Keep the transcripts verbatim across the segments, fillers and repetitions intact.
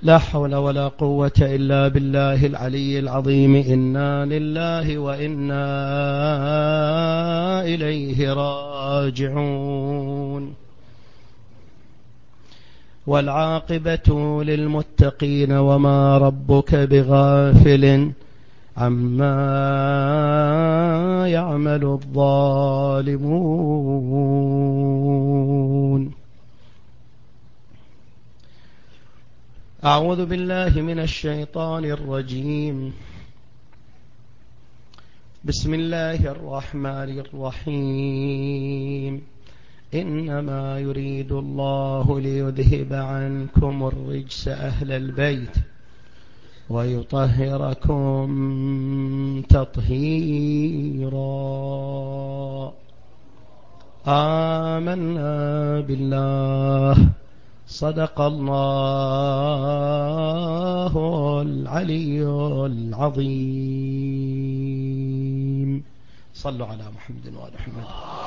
لا حول ولا قوة إلا بالله العلي العظيم. إنا لله وإنا إليه راجعون. والعاقبة للمتقين وما ربك بغافل عما يعمل الظالمون. أعوذ بالله من الشيطان الرجيم. بسم الله الرحمن الرحيم. إنما يريد الله ليذهب عنكم الرجس أهل البيت ويطهركم تطهيرا. آمنا بالله. صدق الله العلي العظيم. صلوا على محمد وآل محمد.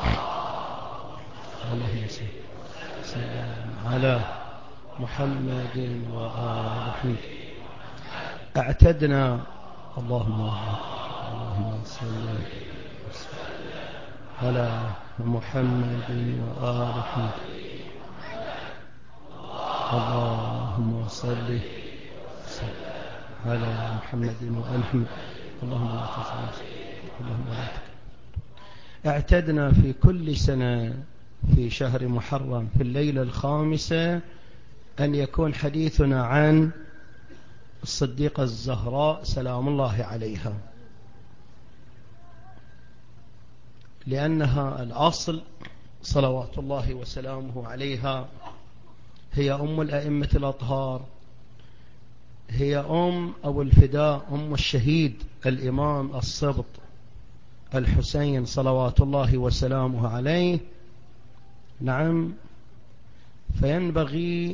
اللهم صل على محمد وآل محمد. اعتدنا. اللهم اللهم صل على محمد وآل محمد. اللهم صل على محمد وآل محمد. اللهم لا تنسى. اللهم لا تنسى. اعتدنا في كل سنة في شهر محرم في الليلة الخامسة أن يكون حديثنا عن الصديقة الزهراء سلام الله عليها، لأنها الأصل صلوات الله وسلامه عليها. هي أم الأئمة الأطهار، هي أم أو الفداء أم الشهيد الإمام الصبط الحسين صلوات الله وسلامه عليه. نعم، فينبغي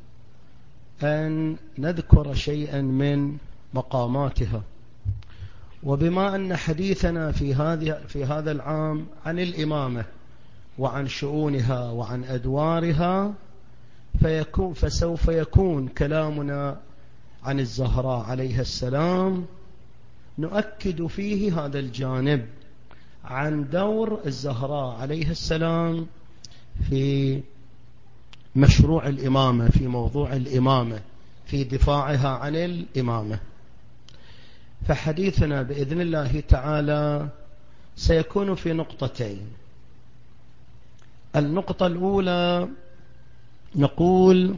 أن نذكر شيئا من مقاماتها. وبما أن حديثنا في هذه في هذا العام عن الإمامة وعن شؤونها وعن أدوارها، فيكون فسوف يكون كلامنا عن الزهراء عليها السلام نؤكد فيه هذا الجانب عن دور الزهراء عليها السلام في مشروع الإمامة، في موضوع الإمامة، في دفاعها عن الإمامة. فحديثنا بإذن الله تعالى سيكون في نقطتين. النقطة الأولى نقول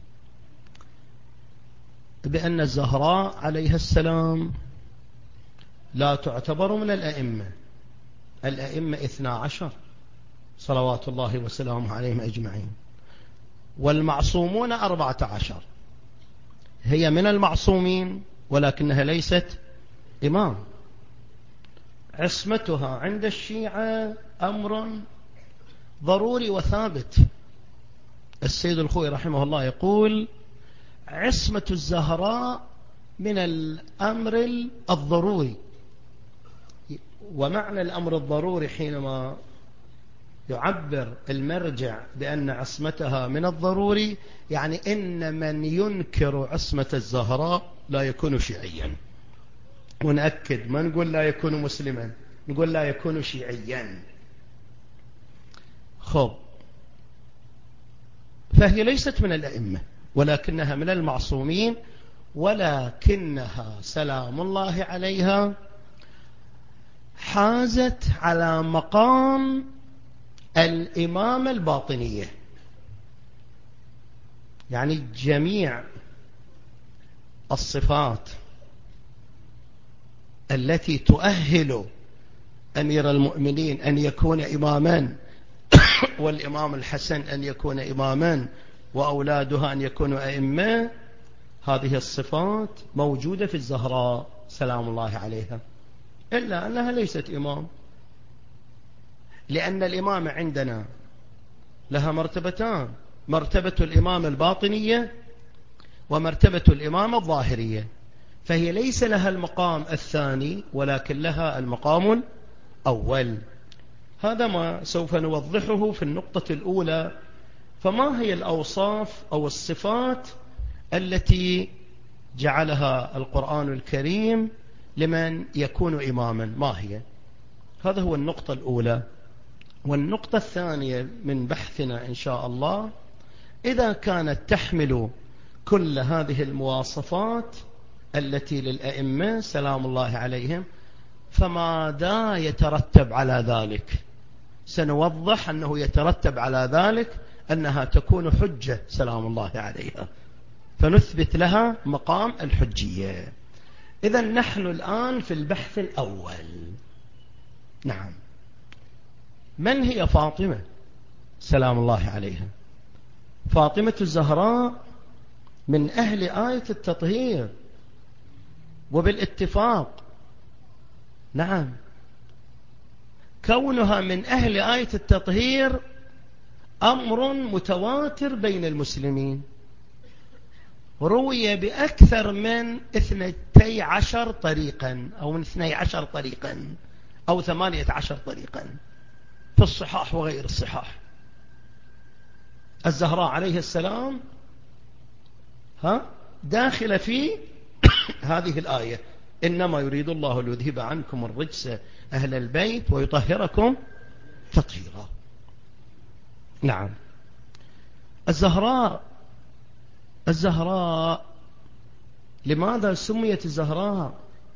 بأن الزهراء عليها السلام لا تعتبر من الأئمة. الأئمة اثنا عشر صلوات الله وسلامه عليهم أجمعين، والمعصومون أربعة عشر. هي من المعصومين ولكنها ليست إمام. عصمتها عند الشيعة أمر ضروري وثابت. السيد الخوئي رحمه الله يقول: عصمة الزهراء من الأمر الضروري. ومعنى الأمر الضروري حينما يعبر المرجع بأن عصمتها من الضروري، يعني إن من ينكر عصمة الزهراء لا يكون شيعيا. ونأكد، ما نقول لا يكون مسلما، نقول لا يكون شيعيا. خب، فهي ليست من الأئمة ولكنها من المعصومين، ولكنها سلام الله عليها حازت على مقام الإمامة الباطنية. يعني جميع الصفات التي تؤهل أمير المؤمنين أن يكون إماما، والإمام الحسن أن يكون إماما، وأولادها أن يكونوا أئمة، هذه الصفات موجودة في الزهراء سلام الله عليها، إلا أنها ليست إمام. لأن الإمامة عندنا لها مرتبتان: مرتبة الإمامة الباطنية ومرتبة الإمامة الظاهرية. فهي ليس لها المقام الثاني ولكن لها المقام الأول. هذا ما سوف نوضحه في النقطة الأولى. فما هي الأوصاف أو الصفات التي جعلها القرآن الكريم لمن يكون إماما، ما هي؟ هذا هو النقطة الأولى. والنقطة الثانية من بحثنا إن شاء الله، إذا كانت تحمل كل هذه المواصفات التي للأئمة سلام الله عليهم، فماذا يترتب على ذلك؟ سنوضح أنه يترتب على ذلك أنها تكون حجة سلام الله عليها، فنثبت لها مقام الحجية. إذن نحن الآن في البحث الأول. نعم، من هي فاطمة سلام الله عليها؟ فاطمة الزهراء من أهل آية التطهير وبالاتفاق. نعم، كونها من أهل آية التطهير أمر متواتر بين المسلمين، روي بأكثر من اثنتي عشر طريقا أو من اثني عشر طريقا أو ثمانية عشر طريقا في الصحاح وغير الصحاح. الزهراء عليه السلام ها داخل في هذه الآية: إنما يريد الله ليذهب عنكم الرجس أهل البيت ويطهركم تطهيرا. نعم، الزهراء الزهراء لماذا سميت الزهراء؟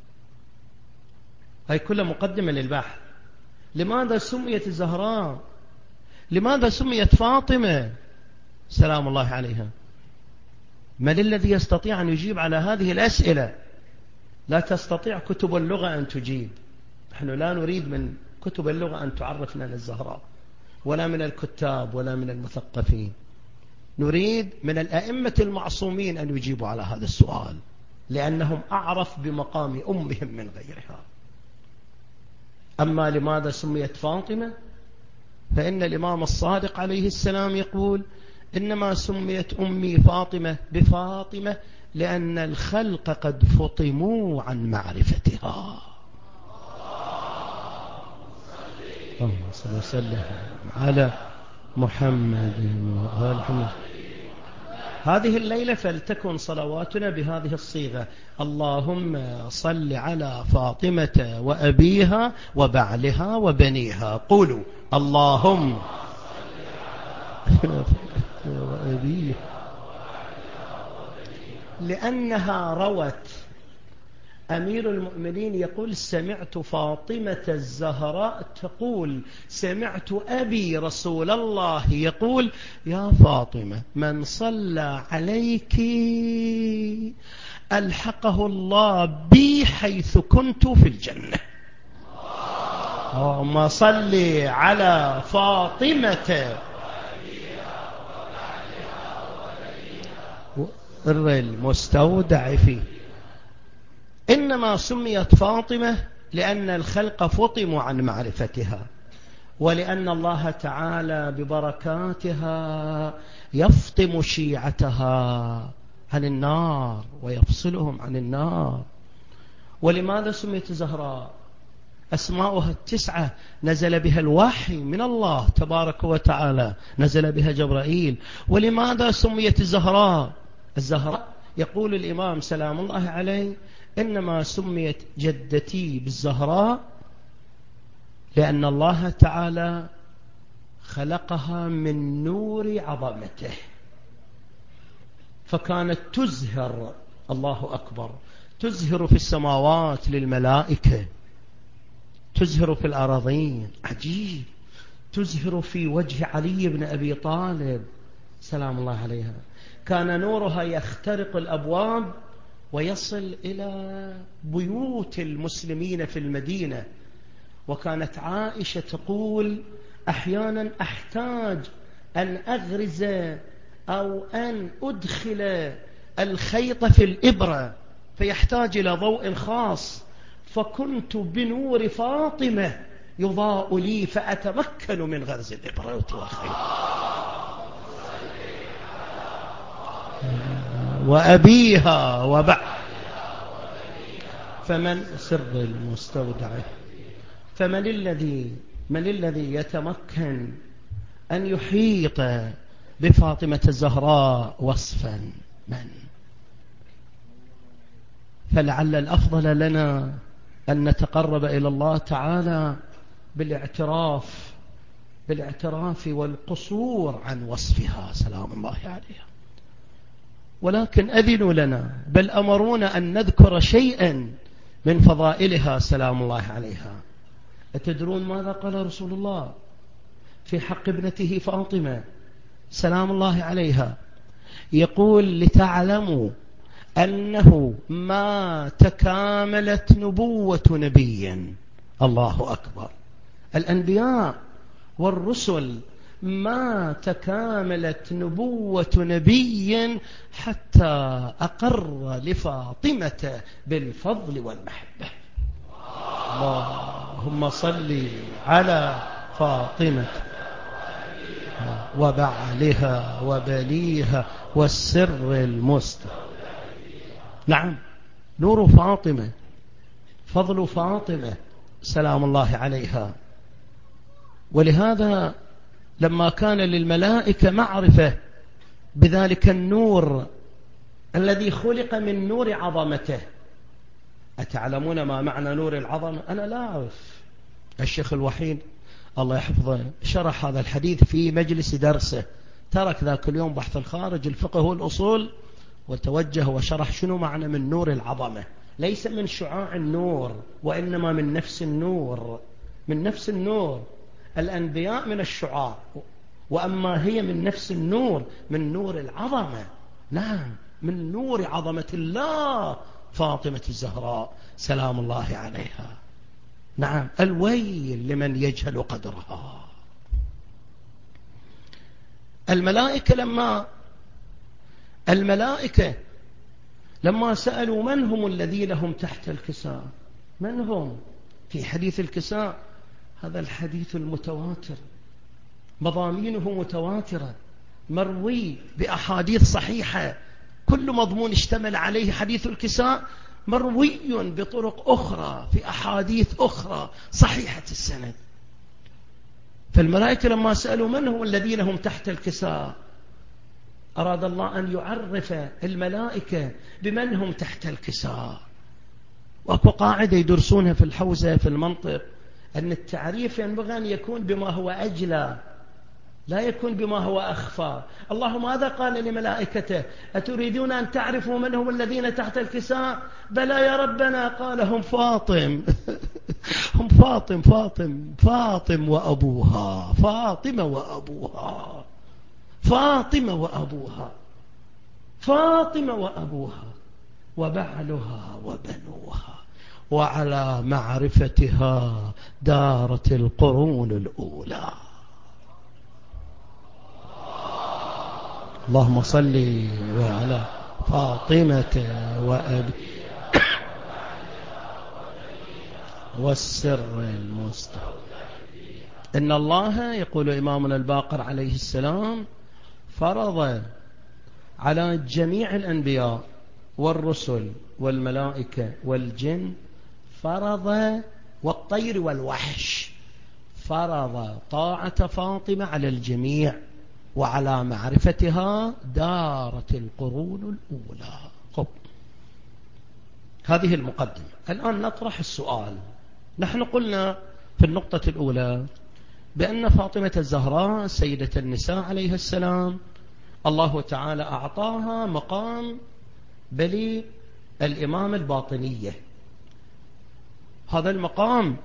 هاي كلها مقدمة للبحث. لماذا سميت الزهراء؟ لماذا سميت فاطمة سلام الله عليها؟ من الذي يستطيع أن يجيب على هذه الأسئلة؟ لا تستطيع كتب اللغة أن تجيب. نحن لا نريد من كتب اللغة أن تعرفنا للزهراء، ولا من الكتاب ولا من المثقفين. نريد من الأئمة المعصومين أن يجيبوا على هذا السؤال، لأنهم أعرف بمقام أمهم من غيرها. أما لماذا سميت فاطمة؟ فإن الإمام الصادق عليه السلام يقول: إنما سميت أمي فاطمة بفاطمة لأن الخلق قد فطموا عن معرفتها. اللهم صل وسلم على محمد وآل محمد. هذه الليلة فلتكن صلواتنا بهذه الصيغة: اللهم صل على فاطمة وأبيها وبعلها وبنيها. قولوا: اللهم صل على وأبيها. لأنها روت أمير المؤمنين يقول: سمعت فاطمة الزهراء تقول سمعت أبي رسول الله يقول: يا فاطمة، من صلى عليك ألحقه الله بي حيث كنت في الجنة. اللهم صل على فاطمة المستودع فيه. إنما سميت فاطمة لأن الخلق فطموا عن معرفتها، ولأن الله تعالى ببركاتها يفطم شيعتها عن النار ويفصلهم عن النار. ولماذا سميت زهراء؟ أسماؤها التسعة نزل بها الوحي من الله تبارك وتعالى، نزل بها جبرائيل. ولماذا سميت الزهراء؟ الزهراء يقول الإمام سلام الله عليه: إنما سميت جدتي بالزهراء لأن الله تعالى خلقها من نور عظمته، فكانت تزهر، الله أكبر، تزهر في السماوات للملائكة، تزهر في الأراضين، عجيب، تزهر في وجه علي بن أبي طالب سلام الله عليها. كان نورها يخترق الأبواب ويصل إلى بيوت المسلمين في المدينة. وكانت عائشة تقول: أحيانا أحتاج أن أغرز أو أن أدخل الخيط في الإبرة فيحتاج إلى ضوء خاص، فكنت بنور فاطمة يضاء لي فأتمكن من غرز الإبرة والخيط. وأبيها وبعدها فمن سر المستودع. فمن الذي من الذي يتمكن أن يحيط بفاطمة الزهراء وصفا؟ من؟ فلعل الأفضل لنا أن نتقرب إلى الله تعالى بالاعتراف بالاعتراف والقصور عن وصفها سلام الله عليها. ولكن أذنوا لنا بل أمرونا أن نذكر شيئا من فضائلها سلام الله عليها. أتدرون ماذا قال رسول الله في حق ابنته فاطمة سلام الله عليها؟ يقول لتعلموا أنه ما تكاملت نبوة نبي. الله أكبر. الأنبياء والرسل ما تكاملت نبوة نبي حتى أقر لفاطمة بالفضل والمحبة. اللهم صل على فاطمة وبعلها وبليها والسر المستودع. نعم، نور فاطمة، فضل فاطمة سلام الله عليها. ولهذا لما كان للملائكة معرفة بذلك النور الذي خلق من نور عظمته. أتعلمون ما معنى نور العظمة؟ أنا لا أعرف. الشيخ الوحيد الله يحفظه شرح هذا الحديث في مجلس درسه، ترك ذاك اليوم بحث الخارج الفقه والأصول وتوجه وشرح شنو معنى من نور العظمة. ليس من شعاع النور وإنما من نفس النور، من نفس النور. الأنبياء من الشعاع، وأما هي من نفس النور، من نور العظمة. نعم، من نور عظمة الله فاطمة الزهراء سلام الله عليها. نعم، الويل لمن يجهل قدرها. الملائكة لما الملائكة لما سألوا من هم الذين هم تحت الكساء، من هم في حديث الكساء، هذا الحديث المتواتر مضامينه متواترة مروي بأحاديث صحيحة، كل مضمون اشتمل عليه حديث الكساء مروي بطرق أخرى في أحاديث أخرى صحيحة السند. فالملائكة لما سألوا من هم الذين هم تحت الكساء، أراد الله أن يعرف الملائكة بمن هم تحت الكساء. وأكو قاعدة يدرسونها في الحوزة في المنطق، أن التعريف ينبغي أن يكون بما هو أجلى لا يكون بما هو أخفى. الله ماذا قال لملائكته؟ أتريدون أن تعرفوا من هم الذين تحت الكساء؟ بلى يا ربنا. قال هم فاطم هم فاطم فاطم فاطم وأبوها، فاطمة وأبوها، فاطمة وأبوها، فاطمة وأبوها وبعلها وبنوها، وعلى معرفتها دارت القرون الأولى. اللهم صل على فاطمة وأبي والسر المستودع. إن الله يقول إمامنا الباقر عليه السلام فرض على جميع الأنبياء والرسل والملائكة والجن، فرض والطير والوحش، فرض طاعة فاطمة على الجميع، وعلى معرفتها دارت القرون الأولى. خب، هذه المقدمة. الآن نطرح السؤال. نحن قلنا في النقطة الأولى بأن فاطمة الزهراء سيدة النساء عليها السلام الله تعالى أعطاها مقام بلي الإمام الباطنية. هذا المقام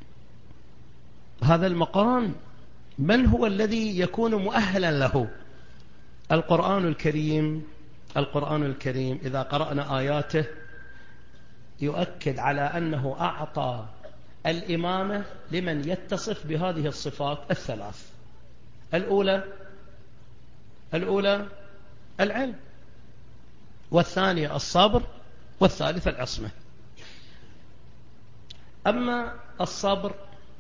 هذا المقام من هو الذي يكون مؤهلا له؟ القرآن الكريم. القرآن الكريم إذا قرأنا آياته يؤكد على أنه أعطى الإمامة لمن يتصف بهذه الصفات الثلاث. الأولى الأولى العلم، والثانية الصبر، والثالثة العصمة. أما الصبر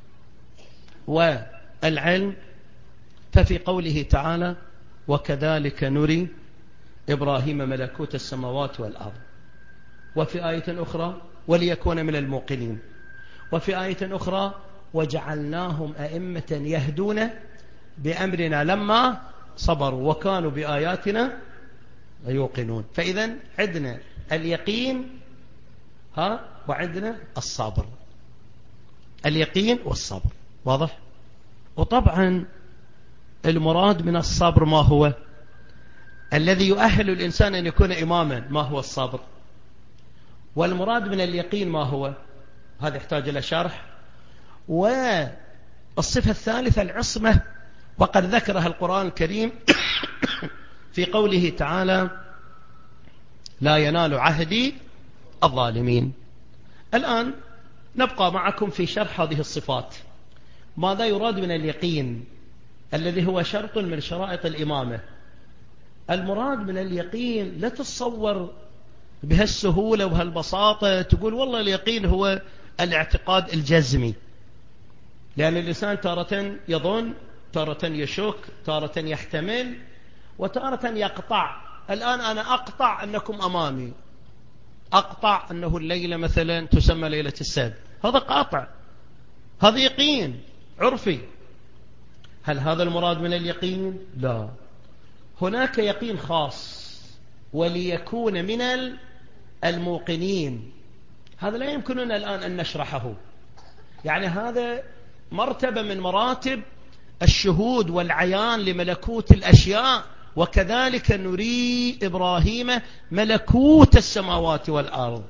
والعلم ففي قوله تعالى وكذلك نري إبراهيم ملكوت السماوات والأرض، وفي آية أخرى وليكون من الموقنين، وفي آية أخرى وجعلناهم أئمة يهدون بأمرنا لما صبروا وكانوا بآياتنا يوقنون. فإذا عندنا اليقين ها وعندنا الصبر، اليقين والصبر. واضح؟ وطبعا المراد من الصبر ما هو؟ الذي يؤهل الإنسان أن يكون إماما ما هو الصبر؟ والمراد من اليقين ما هو؟ هذا يحتاج إلى شرح. والصفة الثالثة العصمة، وقد ذكرها القرآن الكريم في قوله تعالى لا ينال عهدي الظالمين. الآن نبقى معكم في شرح هذه الصفات. ماذا يراد من اليقين الذي هو شرط من شرائط الإمامة؟ المراد من اليقين لا تتصور بهالسهولة وبهالبساطة تقول والله اليقين هو الاعتقاد الجزمي، لأن الإنسان تارة يظن، تارة يشك، تارة يحتمل، وتارة يقطع. الآن أنا أقطع أنكم أمامي، أقطع أنه الليلة مثلا تسمى ليلة السبت، هذا قاطع، هذا يقين عرفي. هل هذا المراد من اليقين؟ لا، هناك يقين خاص وليكون من الموقنين، هذا لا يمكننا الآن أن نشرحه. يعني هذا مرتبة من مراتب الشهود والعيان لملكوت الأشياء، وكذلك نري إبراهيم ملكوت السماوات والأرض.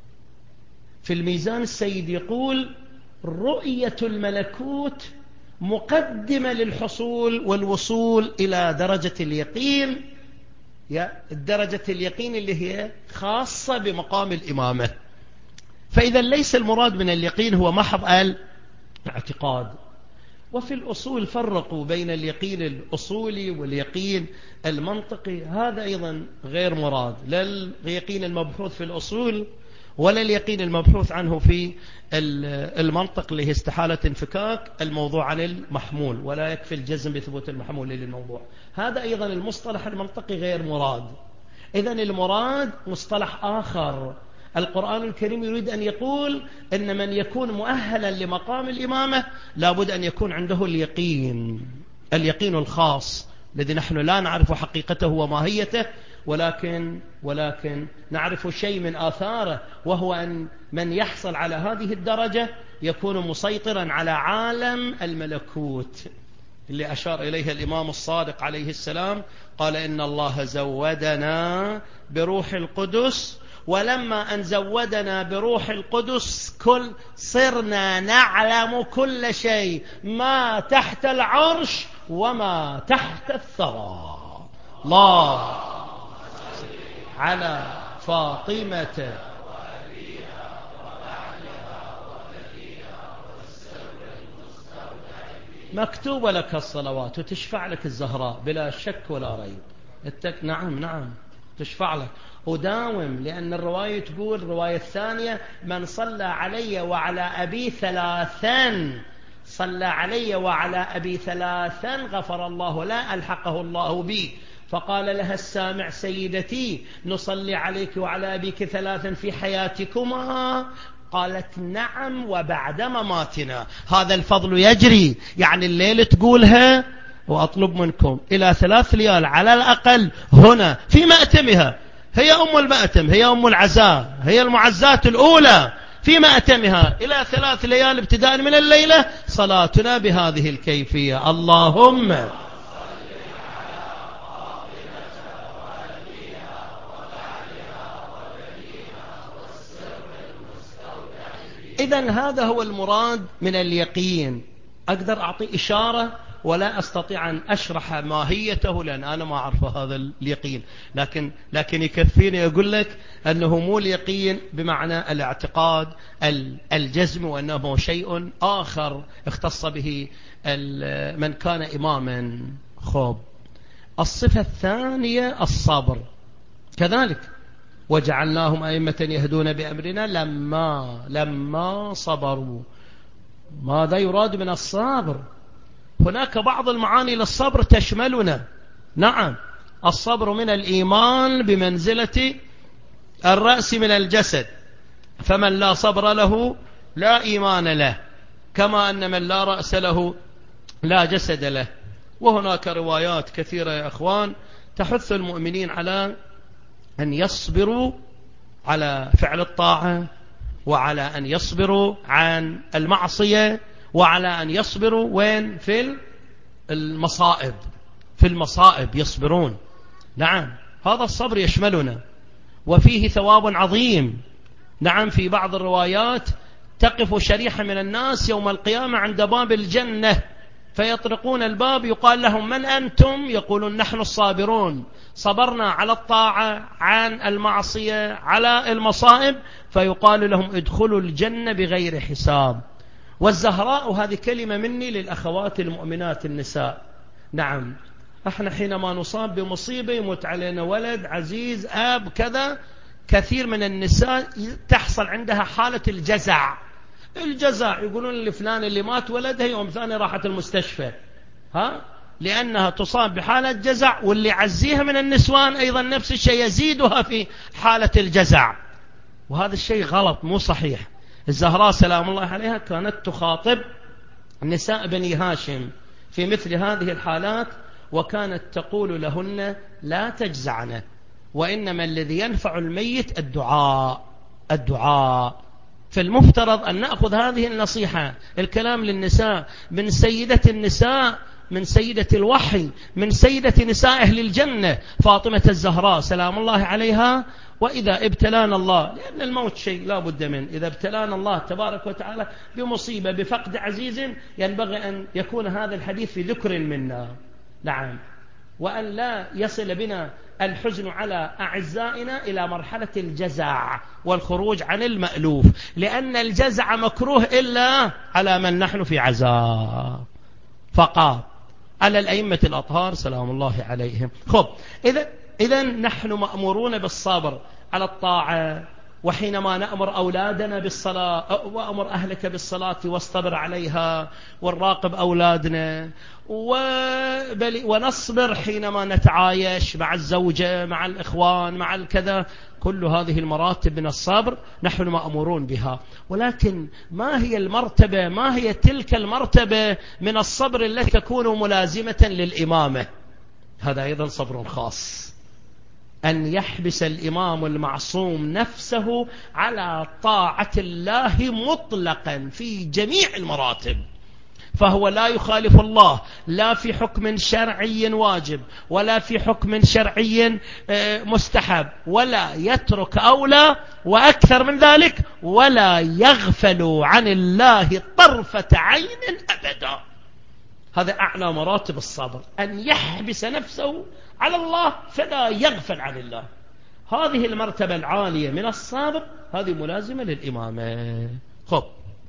في الميزان السيد يقول رؤية الملكوت مقدمة للحصول والوصول إلى درجة اليقين، الدرجة اليقين اللي هي خاصة بمقام الإمامة. فإذا ليس المراد من اليقين هو محض الاعتقاد. وفي الأصول فرقوا بين اليقين الأصولي واليقين المنطقي، هذا أيضا غير مراد، لا اليقين المبحوث في الأصول ولا اليقين المبحوث عنه في المنطق اللي هي استحالة انفكاك الموضوع عن المحمول، ولا يكفي الجزم بثبوت المحمول للموضوع. هذا أيضا المصطلح المنطقي غير مراد. إذن المراد مصطلح آخر. القرآن الكريم يريد أن يقول أن من يكون مؤهلا لمقام الإمامة لابد أن يكون عنده اليقين، اليقين الخاص الذي نحن لا نعرف حقيقته وماهيته، ولكن ولكن نعرف شيء من آثاره، وهو أن من يحصل على هذه الدرجة يكون مسيطرا على عالم الملكوت اللي أشار إليها الإمام الصادق عليه السلام، قال إن الله زودنا بروح القدس، ولما أن زودنا بروح القدس كل صرنا نعلم كل شيء ما تحت العرش وما تحت الثرى. الله على فاطمة مكتوب لك الصلوات وتشفع لك الزهراء بلا شك ولا ريب. التك... نعم نعم تشفع لك. وداوم، لأن الرواية تقول، الرواية الثانية من صلى علي وعلى أبي ثلاثا، صلى علي وعلى أبي ثلاثا غفر الله لا ألحقه الله بي. فقال لها السامع سيدتي نصلي عليك وعلى أبيك ثلاثا في حياتكما؟ قالت نعم وبعد مماتنا. هذا الفضل يجري، يعني الليل تقولها وأطلب منكم إلى ثلاث ليال على الأقل هنا في مأتمها، هي أم المأتم، هي أم العزاء، هي المعزات الأولى، في مأتمها إلى ثلاث ليال ابتداء من الليلة صلاتنا بهذه الكيفية. اللهم إذن هذا هو المراد من اليقين. أقدر أعطي إشارة ولا أستطيع أن أشرح ماهيته لأن أنا ما أعرف هذا اليقين، لكن لكن يكفيني أقول لك أنه مو اليقين بمعنى الاعتقاد الجزم، وأنه شيء آخر اختص به من كان إماما. خب، الصفة الثانية الصبر كذلك، وجعلناهم أئمة يهدون بأمرنا لما لما صبروا. ماذا يراد من الصبر؟ هناك بعض المعاني للصبر تشملنا. نعم، الصبر من الإيمان بمنزلة الرأس من الجسد، فمن لا صبر له لا إيمان له، كما أن من لا رأس له لا جسد له. وهناك روايات كثيرة يا أخوان تحث المؤمنين على أن يصبروا على فعل الطاعة وعلى أن يصبروا عن المعصية، وعلى أن يصبروا وين؟ في المصائب، في المصائب يصبرون. نعم، هذا الصبر يشملنا وفيه ثواب عظيم. نعم، في بعض الروايات تقف شريحة من الناس يوم القيامة عند باب الجنة فيطرقون الباب، يقال لهم: من أنتم؟ يقولون: نحن الصابرون، صبرنا على الطاعة، عن المعصية، على المصائب. فيقال لهم: ادخلوا الجنة بغير حساب. والزهراء، هذه كلمة مني للأخوات المؤمنات النساء. نعم، احنا حينما نصاب بمصيبة، يموت علينا ولد عزيز، أب، كذا، كثير من النساء تحصل عندها حالة الجزع. الجزع يقولون لفلان اللي مات ولدها يوم ثاني راحت المستشفى، ها، لأنها تصاب بحالة جزع. واللي عزيها من النسوان أيضا نفس الشيء، يزيدها في حالة الجزع. وهذا الشيء غلط، مو صحيح. الزهراء سلام الله عليها كانت تخاطب نساء بني هاشم في مثل هذه الحالات، وكانت تقول لهن: لا تجزعن، وإنما الذي ينفع الميت الدعاء، الدعاء. فالمفترض أن نأخذ هذه النصيحة، الكلام للنساء، من سيدة النساء، من سيدة الوحي، من سيدة نساء أهل الجنة فاطمة الزهراء سلام الله عليها. وإذا ابتلانا الله، لأن الموت شيء لا بد منه، إذا ابتلانا الله تبارك وتعالى بمصيبة، بفقد عزيز، ينبغي أن يكون هذا الحديث في ذكر منا. نعم، وأن لا يصل بنا الحزن على أعزائنا إلى مرحلة الجزع والخروج عن المألوف، لأن الجزع مكروه إلا على من نحن في عزاء فقط، على الأئمة الأطهار سلام الله عليهم. خب، إذا إذا نحن مأمورون بالصبر على الطاعة. وحينما نأمر أولادنا بالصلاة: وأمر أهلك بالصلاة واصطبر عليها، ونراقب أولادنا، ونصبر حينما نتعايش مع الزوجة، مع الإخوان، مع الكذا. كل هذه المراتب من الصبر نحن مأمورون بها. ولكن ما هي المرتبة، ما هي تلك المرتبة من الصبر التي تكون ملازمة للإمامة؟ هذا أيضا صبر خاص، أن يحبس الإمام المعصوم نفسه على طاعة الله مطلقا في جميع المراتب. فهو لا يخالف الله، لا في حكم شرعي واجب، ولا في حكم شرعي مستحب، ولا يترك أولى، وأكثر من ذلك ولا يغفل عن الله طرفة عين أبدا. هذا أعلى مراتب الصبر، أن يحبس نفسه على الله فلا يغفل عن الله. هذه المرتبة العالية من الصبر، هذه ملازمة للإمامة. خب،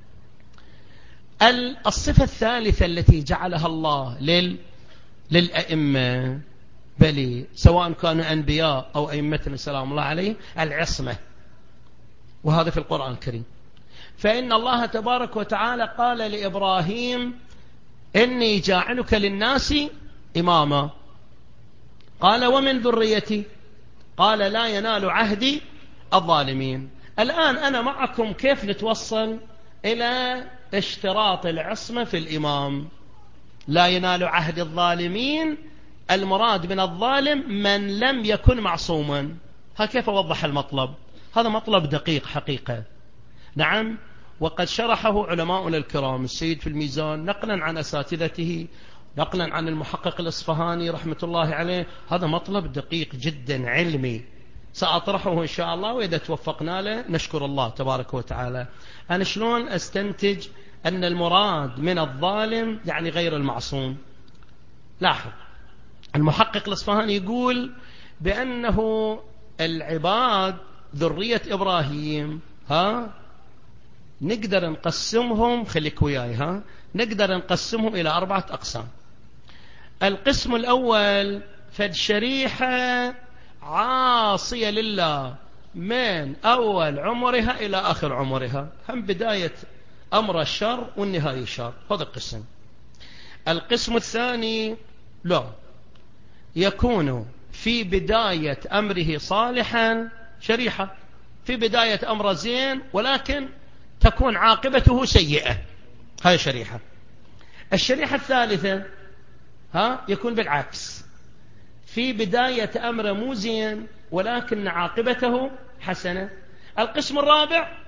الصفة الثالثة التي جعلها الله لل... للأئمة، بل سواء كانوا أنبياء أو أئمتنا سلام الله عليه، العصمة. وهذا في القرآن الكريم. فإن الله تبارك وتعالى قال لإبراهيم: إني جاعلك للناس إماما. قال: ومن ذريتي؟ قال: لا ينال عهدي الظالمين. الآن أنا معكم كيف نتوصل إلى اشتراط العصمة في الإمام؟ لا ينال عهد الظالمين، المراد من الظالم من لم يكن معصوما. ها كيف أوضح المطلب؟ هذا مطلب دقيق حقيقة. نعم، وقد شرحه علماؤنا الكرام، السيد في الميزان نقلا عن أساتذته، نقلا عن المحقق الإصفهاني رحمة الله عليه. هذا مطلب دقيق جدا علمي، سأطرحه إن شاء الله، وإذا توفقنا له نشكر الله تبارك وتعالى. أنا شلون أستنتج أن المراد من الظالم يعني غير المعصوم؟ لاحظ، المحقق الإصفهاني يقول بأنه العباد ذرية إبراهيم، ها، نقدر نقسمهم، خليك وياي، ها، نقدر نقسمهم إلى أربعة أقسام. القسم الأول: فالشريحة عاصية لله من أول عمرها إلى آخر عمرها، هم بداية أمر الشر والنهاية الشر. هذا القسم. القسم الثاني: لا، يكون في بداية أمره صالحا، شريحة في بداية أمره زين، ولكن تكون عاقبته سيئة، هاي شريحة. الشريحة الثالثة، ها، يكون بالعكس، في بداية أمره مو زين ولكن عاقبته حسنة. القسم الرابع: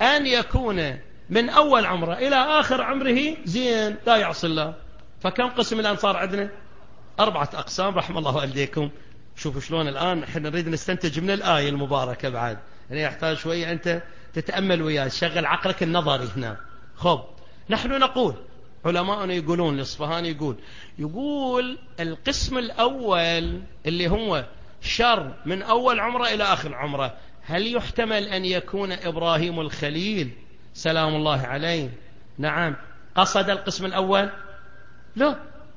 أن يكون من أول عمره إلى آخر عمره زين لا يعصي الله. فكم قسم الآن صار عندنا؟ أربعة أقسام رحم الله والديكم. شوفوا شلون الآن احنا نريد نستنتج من الآية المباركة بعد، يعني يحتاج شوية أنت تتأمل وياه، شغل عقلك النظري هنا. خب نحن نقول، علماءنا يقولون، الإصفهاني يقول يقول القسم الأول اللي هو شر من أول عمره إلى آخر عمره، هل يحتمل أن يكون إبراهيم الخليل سلام الله عليه نعم قصد القسم الأول؟ لا،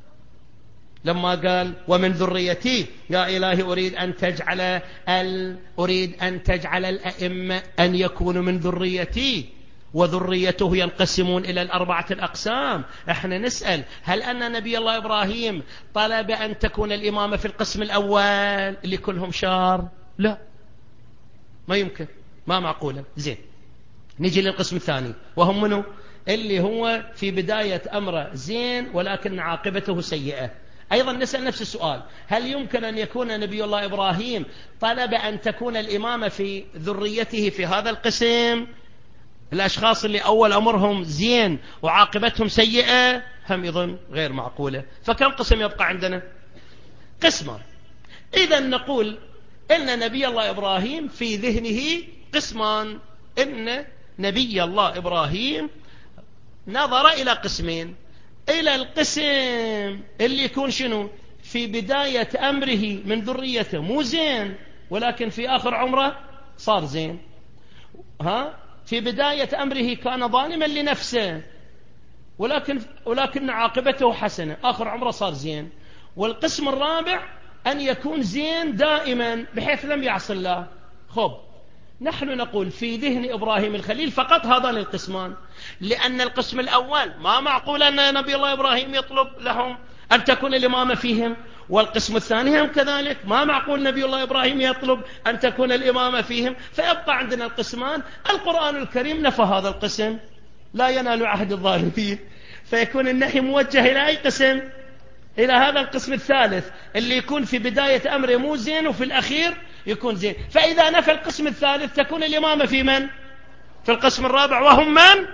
لما قال ومن ذريتي يا إلهي أريد أن تجعل ال... أريد أن تجعل الأئمة أن يكونوا من ذريتي وذريته ينقسمون إلى الأربعة الأقسام. احنا نسأل هل أن نبي الله إبراهيم طلب أن تكون الإمامة في القسم الأول اللي كلهم شار؟ لا، ما يمكن، ما معقولة. زين، نجي للقسم الثاني وهم منه اللي هو في بداية أمره زين ولكن عاقبته سيئة. أيضا نسأل نفس السؤال، هل يمكن أن يكون نبي الله إبراهيم طلب أن تكون الإمامة في ذريته في هذا القسم، الأشخاص اللي أول أمرهم زين وعاقبتهم سيئة؟ هم يظن غير معقولة. فكم قسم يبقى عندنا؟ قسمان. إذا نقول إن نبي الله إبراهيم في ذهنه قسمان، إن نبي الله إبراهيم نظر إلى قسمين، إلى القسم اللي يكون شنو في بداية أمره من ذريته مو زين ولكن في آخر عمره صار زين، ها في بداية أمره كان ظالما لنفسه ولكن ولكن عاقبته حسنة، آخر عمره صار زين. والقسم الرابع أن يكون زين دائما بحيث لم يعصي الله. خب نحن نقول في ذهن إبراهيم الخليل فقط هذان القسمان، لأن القسم الأول ما معقول أن نبي الله إبراهيم يطلب لهم أن تكون الإمامة فيهم، والقسم الثاني هم كذلك ما معقول نبي الله إبراهيم يطلب أن تكون الإمامة فيهم. فيبقى عندنا القسمان. القرآن الكريم نفى هذا القسم، لا ينال عهد الظالمين، فيكون النهي موجه إلى أي قسم؟ إلى هذا القسم الثالث اللي يكون في بداية أمره مو زين وفي الأخير يكون زين. فإذا نفى القسم الثالث تكون الإمامة في من؟ في القسم الرابع، وهم من؟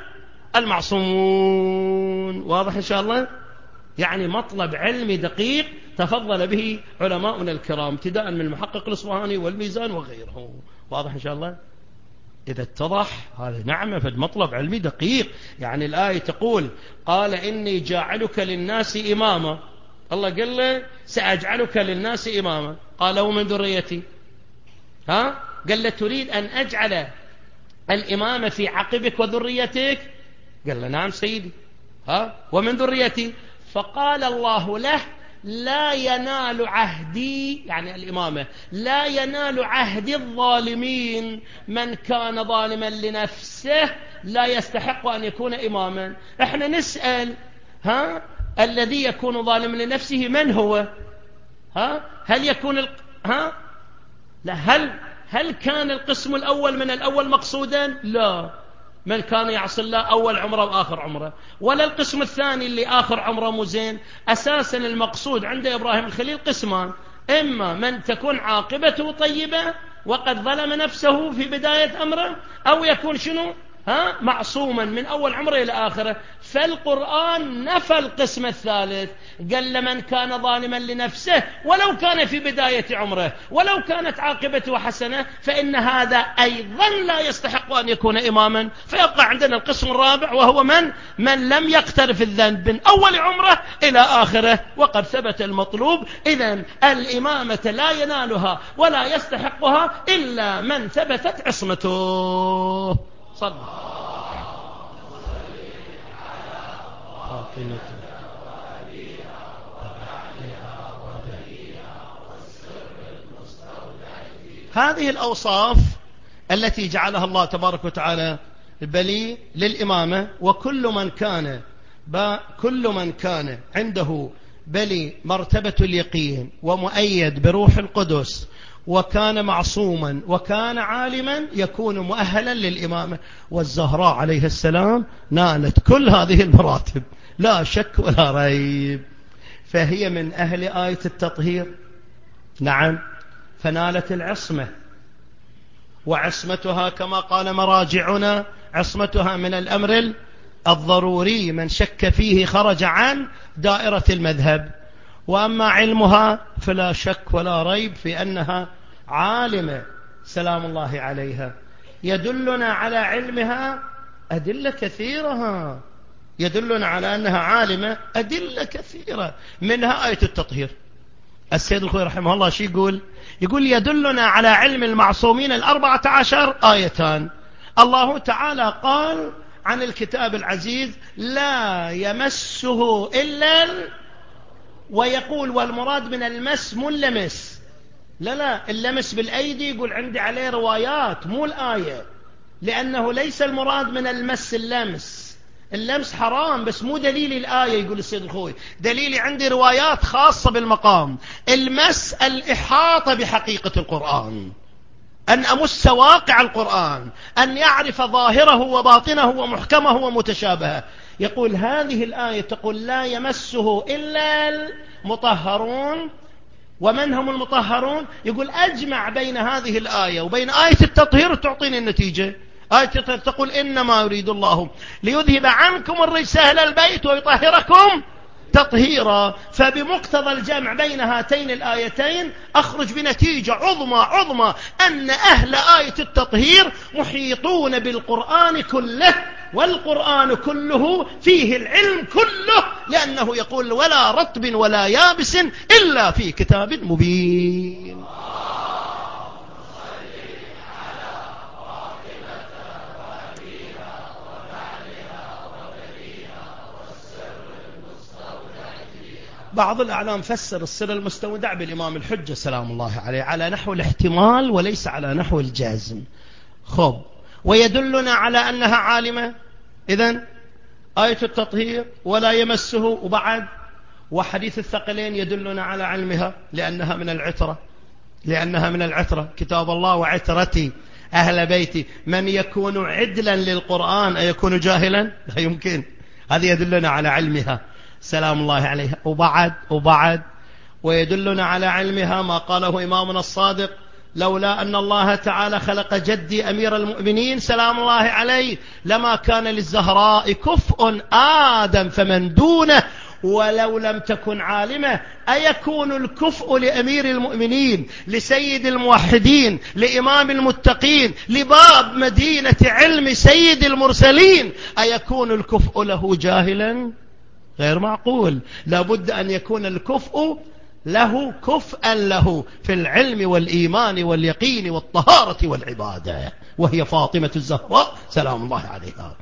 المعصومون. واضح إن شاء الله؟ يعني مطلب علمي دقيق تفضل به علماؤنا الكرام ابتداء من المحقق الإصفهاني والميزان وغيره. واضح إن شاء الله؟ إذا اتضح هذا نعم فد مطلب علمي دقيق. يعني الآية تقول قال إني جاعلك للناس إماما، الله قال له سأجعلك للناس إماما، قال ومن ذريتي؟ ها قال له تريد أن أجعل الإمامة في عقبك وذريتك؟ قال له نعم سيدي. ها ومن ذريتي؟ فقال الله له لا ينال عهدي، يعني الإمامة لا ينال عهد الظالمين، من كان ظالما لنفسه لا يستحق أن يكون إماما. احنا نسأل ها الذي يكون ظالما لنفسه من هو؟ ها هل يكون ال... ها لا هل هل كان القسم الأول من الأول مقصودا؟ لا، من كان يعصي الله أول عمره وآخر عمره. ولا القسم الثاني اللي آخر عمره مزين. أساسا المقصود عند إبراهيم الخليل قسمان، إما من تكون عاقبته طيبة وقد ظلم نفسه في بداية أمره، أو يكون شنو ها معصوما من أول عمره إلى آخره. فالقرآن نفى القسم الثالث، قال لمن كان ظالما لنفسه ولو كان في بداية عمره ولو كانت عاقبته حسنة فإن هذا أيضا لا يستحق أن يكون إماما. فيبقى عندنا القسم الرابع وهو من من لم يقترف الذنب من أول عمره إلى آخره وقد ثبت المطلوب. إذن الإمامة لا ينالها ولا يستحقها إلا من ثبتت عصمته. صل هذه الأوصاف التي جعلها الله تبارك وتعالى بلي للإمامة. وكل من كان كل من كان عنده بلي مرتبة اليقين ومؤيد بروح القدس وكان معصوما وكان عالما يكون مؤهلا للإمامة. والزهراء عليه السلام نالت كل هذه المراتب لا شك ولا ريب، فهي من أهل آية التطهير. نعم، فنالت العصمة، وعصمتها كما قال مراجعنا عصمتها من الأمر الضروري، من شك فيه خرج عن دائرة المذهب. وأما علمها فلا شك ولا ريب في أنها عالمة سلام الله عليها. يدلنا على علمها أدلة كثيرة، يدلنا على أنها عالمة أدلة كثيرة، منها آية التطهير. السيد الخوي رحمه الله شي يقول؟ يقول يدلنا على علم المعصومين الأربعة عشر آيتان. الله تعالى قال عن الكتاب العزيز لا يمسه إلا ال... ويقول والمراد من المس مو اللمس، لا لا اللمس بالأيدي يقول عندي عليه روايات مو الآية، لأنه ليس المراد من المس اللمس، اللمس حرام بس مو دليل الآية. يقول السيد الخوي دليلي عندي روايات خاصة بالمقام. المس الإحاطة بحقيقة القرآن، أن أمس واقع القرآن، أن يعرف ظاهره وباطنه ومحكمه ومتشابهه. يقول هذه الآية تقول لا يمسه إلا المطهرون. ومن هم المطهرون؟ يقول أجمع بين هذه الآية وبين آية التطهير تعطيني النتيجة. آية التطهير تقول إنما يريد الله ليذهب عنكم الرجس أهل البيت ويطهركم تطهيرا. فبمقتضى الجمع بين هاتين الآيتين أخرج بنتيجة عظمى عظمى أن أهل آية التطهير محيطون بالقرآن كله، والقرآن كله فيه العلم كله، لأنه يقول ولا رطب ولا يابس إلا في كتاب مبين. بعض الأعلام فسر السر المستودع بالإمام الحجة سلام الله عليه على نحو الاحتمال وليس على نحو الجازم. خب ويدلنا على أنها عالمة. إذن آية التطهير ولا يمسه، وبعد وحديث الثقلين يدلنا على علمها لأنها من العترة، لأنها من العترة كتاب الله وعترتي أهل بيتي. من يكون عدلا للقرآن أيكون جاهلا؟ لا يمكن. هذا يدلنا على علمها سلام الله عليها. وبعد وبعد ويدلنا على علمها ما قاله إمامنا الصادق لولا أن الله تعالى خلق جدي أمير المؤمنين سلام الله عليه لما كان للزهراء كفء آدم فمن دونه ولو لم تكن عالمة. أيكون الكفء لأمير المؤمنين لسيد الموحدين لإمام المتقين لباب مدينة علم سيد المرسلين أيكون الكفء له جاهلا؟ غير معقول. لابد أن يكون الكفء له كفءا له في العلم والإيمان واليقين والطهارة والعبادة، وهي فاطمة الزهراء سلام الله عليها.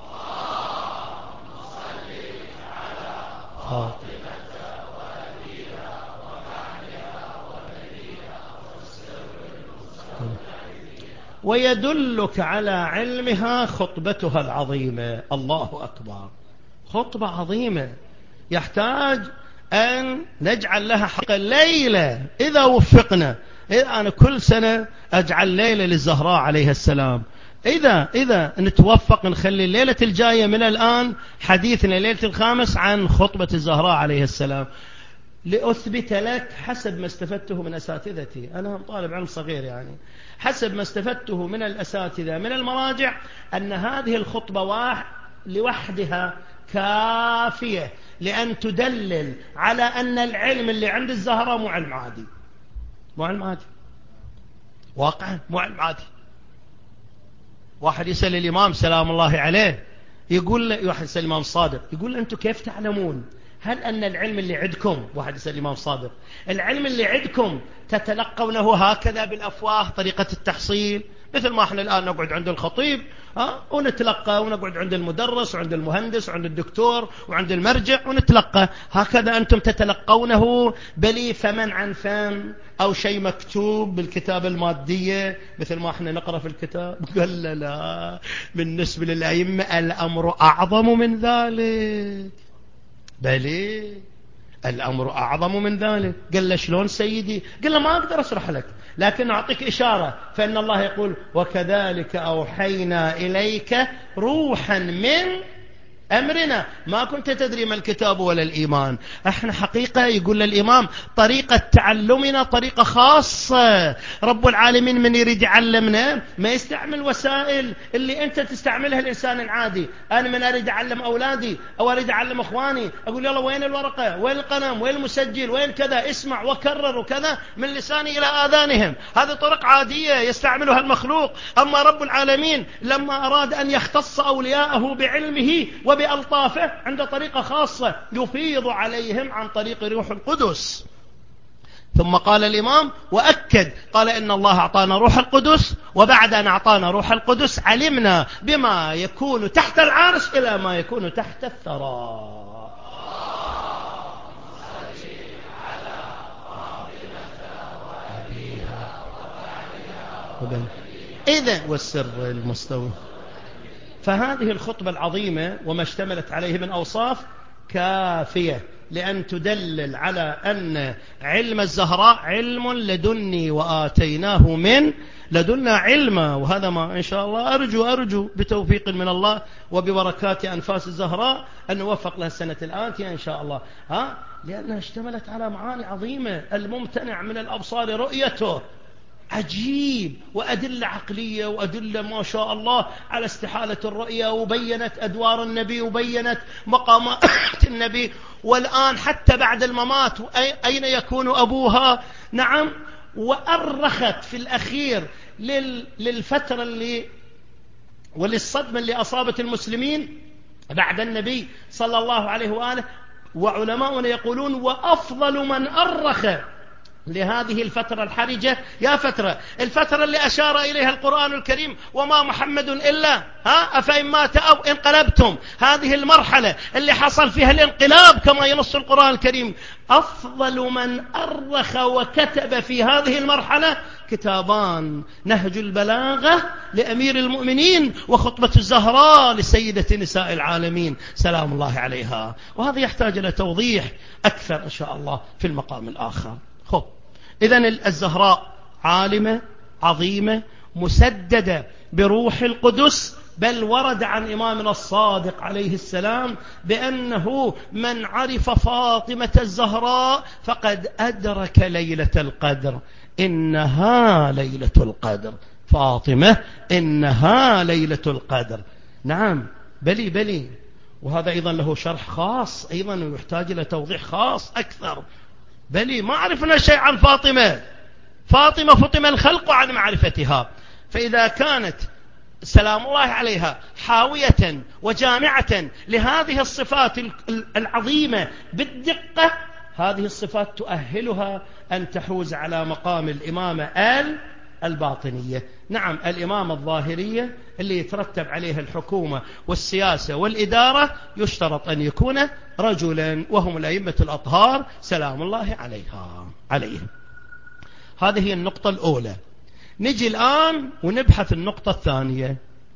ويدلك على علمها خطبتها العظيمة. الله أكبر، خطبة عظيمة يحتاج أن نجعل لها حق الليلة إذا وفقنا. إذا أنا كل سنة أجعل ليلة للزهراء عليها السلام، إذا إذا نتوفق نخلي الليلة الجاية من الآن حديثنا ليلة الخامس عن خطبة الزهراء عليها السلام، لأثبت لك حسب ما استفدته من أساتذتي. أنا طالب علم صغير يعني، حسب ما استفدته من الأساتذة من المراجع أن هذه الخطبة واحد لوحدها كافية لأن تدلل على أن العلم اللي عند الزهراء مو علم عادي، مو علم عادي واقعا، مو علم عادي. واحد يسأل الإمام سلام الله عليه يقول، واحد يسأل الإمام الصادق يقول أنتم كيف تعلمون هل أن العلم اللي عندكم، واحد يسأل الإمام الصادق العلم اللي عندكم تتلقونه هكذا بالأفواه طريقة التحصيل مثل ما احنا الآن نقعد عند الخطيب ها ونتلقى، ونقعد عند المدرس وعند المهندس وعند الدكتور وعند المرجع ونتلقى، هكذا أنتم تتلقونه بلي فمن عن فم أو شيء مكتوب بالكتاب المادية مثل ما احنا نقرأ في الكتاب؟ قال لا لا، بالنسبة للأئمة الأمر أعظم من ذلك. بلي الأمر أعظم من ذلك. قال له شلون سيدي؟ قال له ما أقدر أشرح لك لكن أعطيك إشارة، فإن الله يقول وكذلك أوحينا إليك روحا من أمرنا ما كنت تدري ما الكتاب ولا الإيمان. احنا حقيقة يقول للإمام طريقة تعلمنا طريقة خاصة. رب العالمين من يريد يعلمنا ما يستعمل وسائل اللي أنت تستعملها الإنسان العادي. أنا من أريد أعلم أولادي أو أريد أعلم أخواني أقول يلا وين الورقة وين القلم وين المسجل وين كذا، اسمع وكرر وكذا من لساني إلى آذانهم. هذه طرق عادية يستعملها المخلوق. أما رب العالمين لما أراد أن يختص أولياءه بعلمه وبألطافه عند طريقة خاصة يفيض عليهم عن طريق روح القدس. ثم قال الإمام وأكد قال إن الله أعطانا روح القدس، وبعد أن أعطانا روح القدس علمنا بما يكون تحت العرش إلى ما يكون تحت الثرى. إذا والسر المستوي. فهذه الخطبة العظيمة وما اشتملت عليه من أوصاف كافية لأن تدلل على أن علم الزهراء علم لدني وآتيناه من لدنا علما. وهذا ما إن شاء الله أرجو أرجو بتوفيق من الله وببركات أنفاس الزهراء أن نوفق لها السنة الآتية إن شاء الله، ها لأنها اشتملت على معاني عظيمة. الممتنع من الأبصار رؤيته عجيب، وأدلة عقلية وأدلة ما شاء الله على استحالة الرؤية، وبينت أدوار النبي وبينت مقامات النبي. والآن حتى بعد الممات أين يكون أبوها؟ نعم. وأرخت في الأخير للفترة اللي وللصدمة اللي أصابت المسلمين بعد النبي صلى الله عليه وآله. وعلماؤنا يقولون وأفضل من أرخ لهذه الفترة الحرجة يا فترة الفترة اللي أشار إليها القرآن الكريم وما محمد إلا ها أفإن مات أو انقلبتم. هذه المرحلة اللي حصل فيها الانقلاب كما ينص القرآن الكريم. أفضل من أرخ وكتب في هذه المرحلة كتابان: نهج البلاغة لأمير المؤمنين، وخطبة الزهراء لسيدة نساء العالمين سلام الله عليها. وهذا يحتاج إلى توضيح أكثر إن شاء الله في المقام الآخر. خب إذن الزهراء عالمة عظيمة مسددة بروح القدس، بل ورد عن إمامنا الصادق عليه السلام بأنه من عرف فاطمة الزهراء فقد أدرك ليلة القدر. إنها ليلة القدر، فاطمة إنها ليلة القدر. نعم بلي بلي. وهذا أيضا له شرح خاص أيضا ويحتاج إلى توضيح خاص أكثر. بلي ما عرفنا شيء عن فاطمة. فاطمة فطم الخلق عن معرفتها. فإذا كانت سلام الله عليها حاوية وجامعة لهذه الصفات العظيمة بالدقة، هذه الصفات تؤهلها أن تحوز على مقام الإمامة الباطنية. نعم الإمامة الظاهرية اللي يترتب عليها الحكومة والسياسة والإدارة يشترط أن يكون رجلا، وهم الأئمة الأطهار سلام الله عليها عليهم. هذه هي النقطة الأولى. نجي الآن ونبحث النقطة الثانية.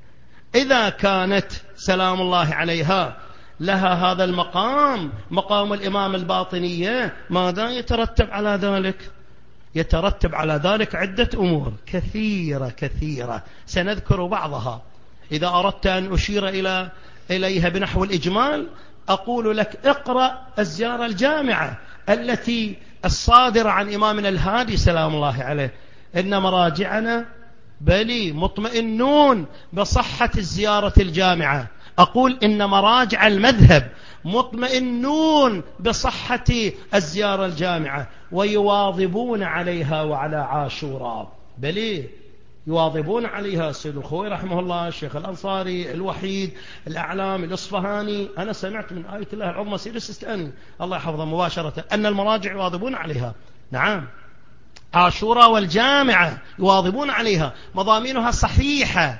إذا كانت سلام الله عليها لها هذا المقام مقام الإمام الباطنية، ماذا يترتب على ذلك؟ يترتب على ذلك عدة أمور كثيرة كثيرة سنذكر بعضها. إذا أردت أن أشير إلى إليها بنحو الإجمال أقول لك اقرأ الزيارة الجامعة التي الصادرة عن إمامنا الهادي سلام الله عليه. إن مراجعنا بلي مطمئنون بصحة الزيارة الجامعة. أقول إن مراجع المذهب مطمئنون بصحة الزيارة الجامعة ويواظبون عليها وعلى عاشوراء. بلي يواظبون عليها. السيد الخوي رحمه الله، الشيخ الأنصاري، الوحيد، الأعلام، الإصفهاني. أنا سمعت من آية الله العظمى سير السيستاني الله يحفظه مباشرة أن المراجع يواظبون عليها. نعم عاشوراء والجامعة يواظبون عليها، مضامينها صحيحة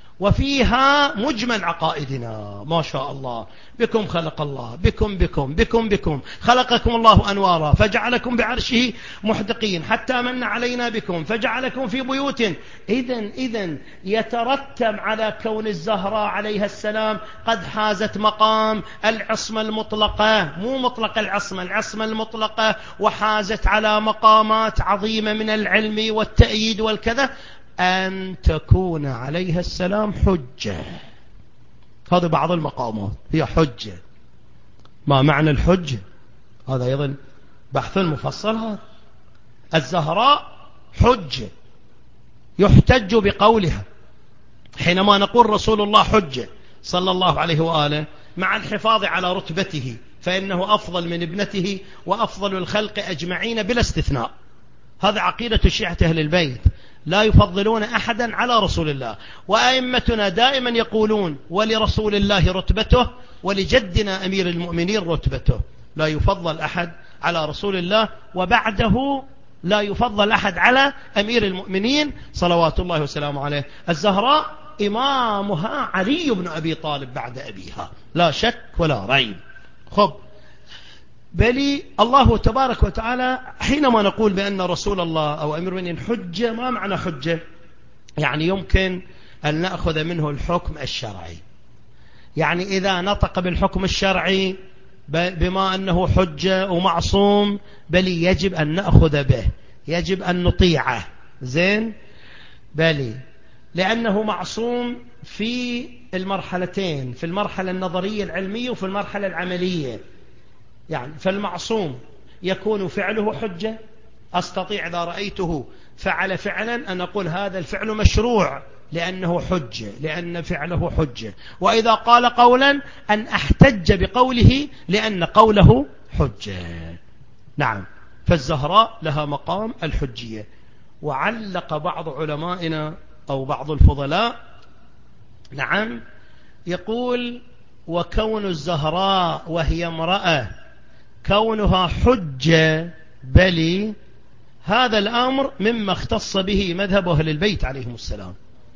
وفيها مجمل عقائدنا ما شاء الله. بكم خلق الله، بكم بكم بكم بكم خلقكم الله أنوارا فجعلكم بعرشه محدقين حتى من علينا بكم فجعلكم في بيوت. إذن إذن يترتب على كون الزهراء عليها السلام قد حازت مقام العصمة المطلقة، مو مطلق العصمة، العصمة المطلقة، وحازت على مقامات عظيمة من العلم والتأييد والكذا، أن تكون عليها السلام حجة. هذا بعض المقامات هي حجة. ما معنى الحجة؟ هذا أيضا بحث مفصل. هذا الزهراء حجة يحتج بقولها. حينما نقول رسول الله حجة صلى الله عليه وآله مع الحفاظ على رتبته، فإنه أفضل من ابنته وأفضل الخلق أجمعين بلا استثناء. هذا عقيدة الشيعة أهل البيت، لا يفضلون أحدا على رسول الله. وأئمتنا دائما يقولون ولرسول الله رتبته ولجدنا أمير المؤمنين رتبته. لا يفضل أحد على رسول الله، وبعده لا يفضل أحد على أمير المؤمنين صلوات الله وسلامه عليه. الزهراء إمامها علي بن أبي طالب بعد أبيها، لا شك ولا ريب. خب بل الله تبارك وتعالى حينما نقول بأن رسول الله أو أمير المؤمنين حجة، ما معنى حجة؟ يعني يمكن أن نأخذ منه الحكم الشرعي. يعني إذا نطق بالحكم الشرعي بما أنه حجة ومعصوم، بل يجب أن نأخذ به، يجب أن نطيعه. زين، بل لأنه معصوم في المرحلتين، في المرحلة النظرية العلمية وفي المرحلة العملية. يعني فالمعصوم يكون فعله حجة، أستطيع إذا رأيته فعل فعلا أن أقول هذا الفعل مشروع لأنه حجة، لأن فعله حجة. وإذا قال قولا أن أحتج بقوله لأن قوله حجة. نعم، فالزهراء لها مقام الحجية. وعلق بعض علمائنا أو بعض الفضلاء، نعم، يقول وكون الزهراء وهي امرأة كونها حجة، بل هذا الأمر مما اختص به مذهب أهل البيت عليهم السلام.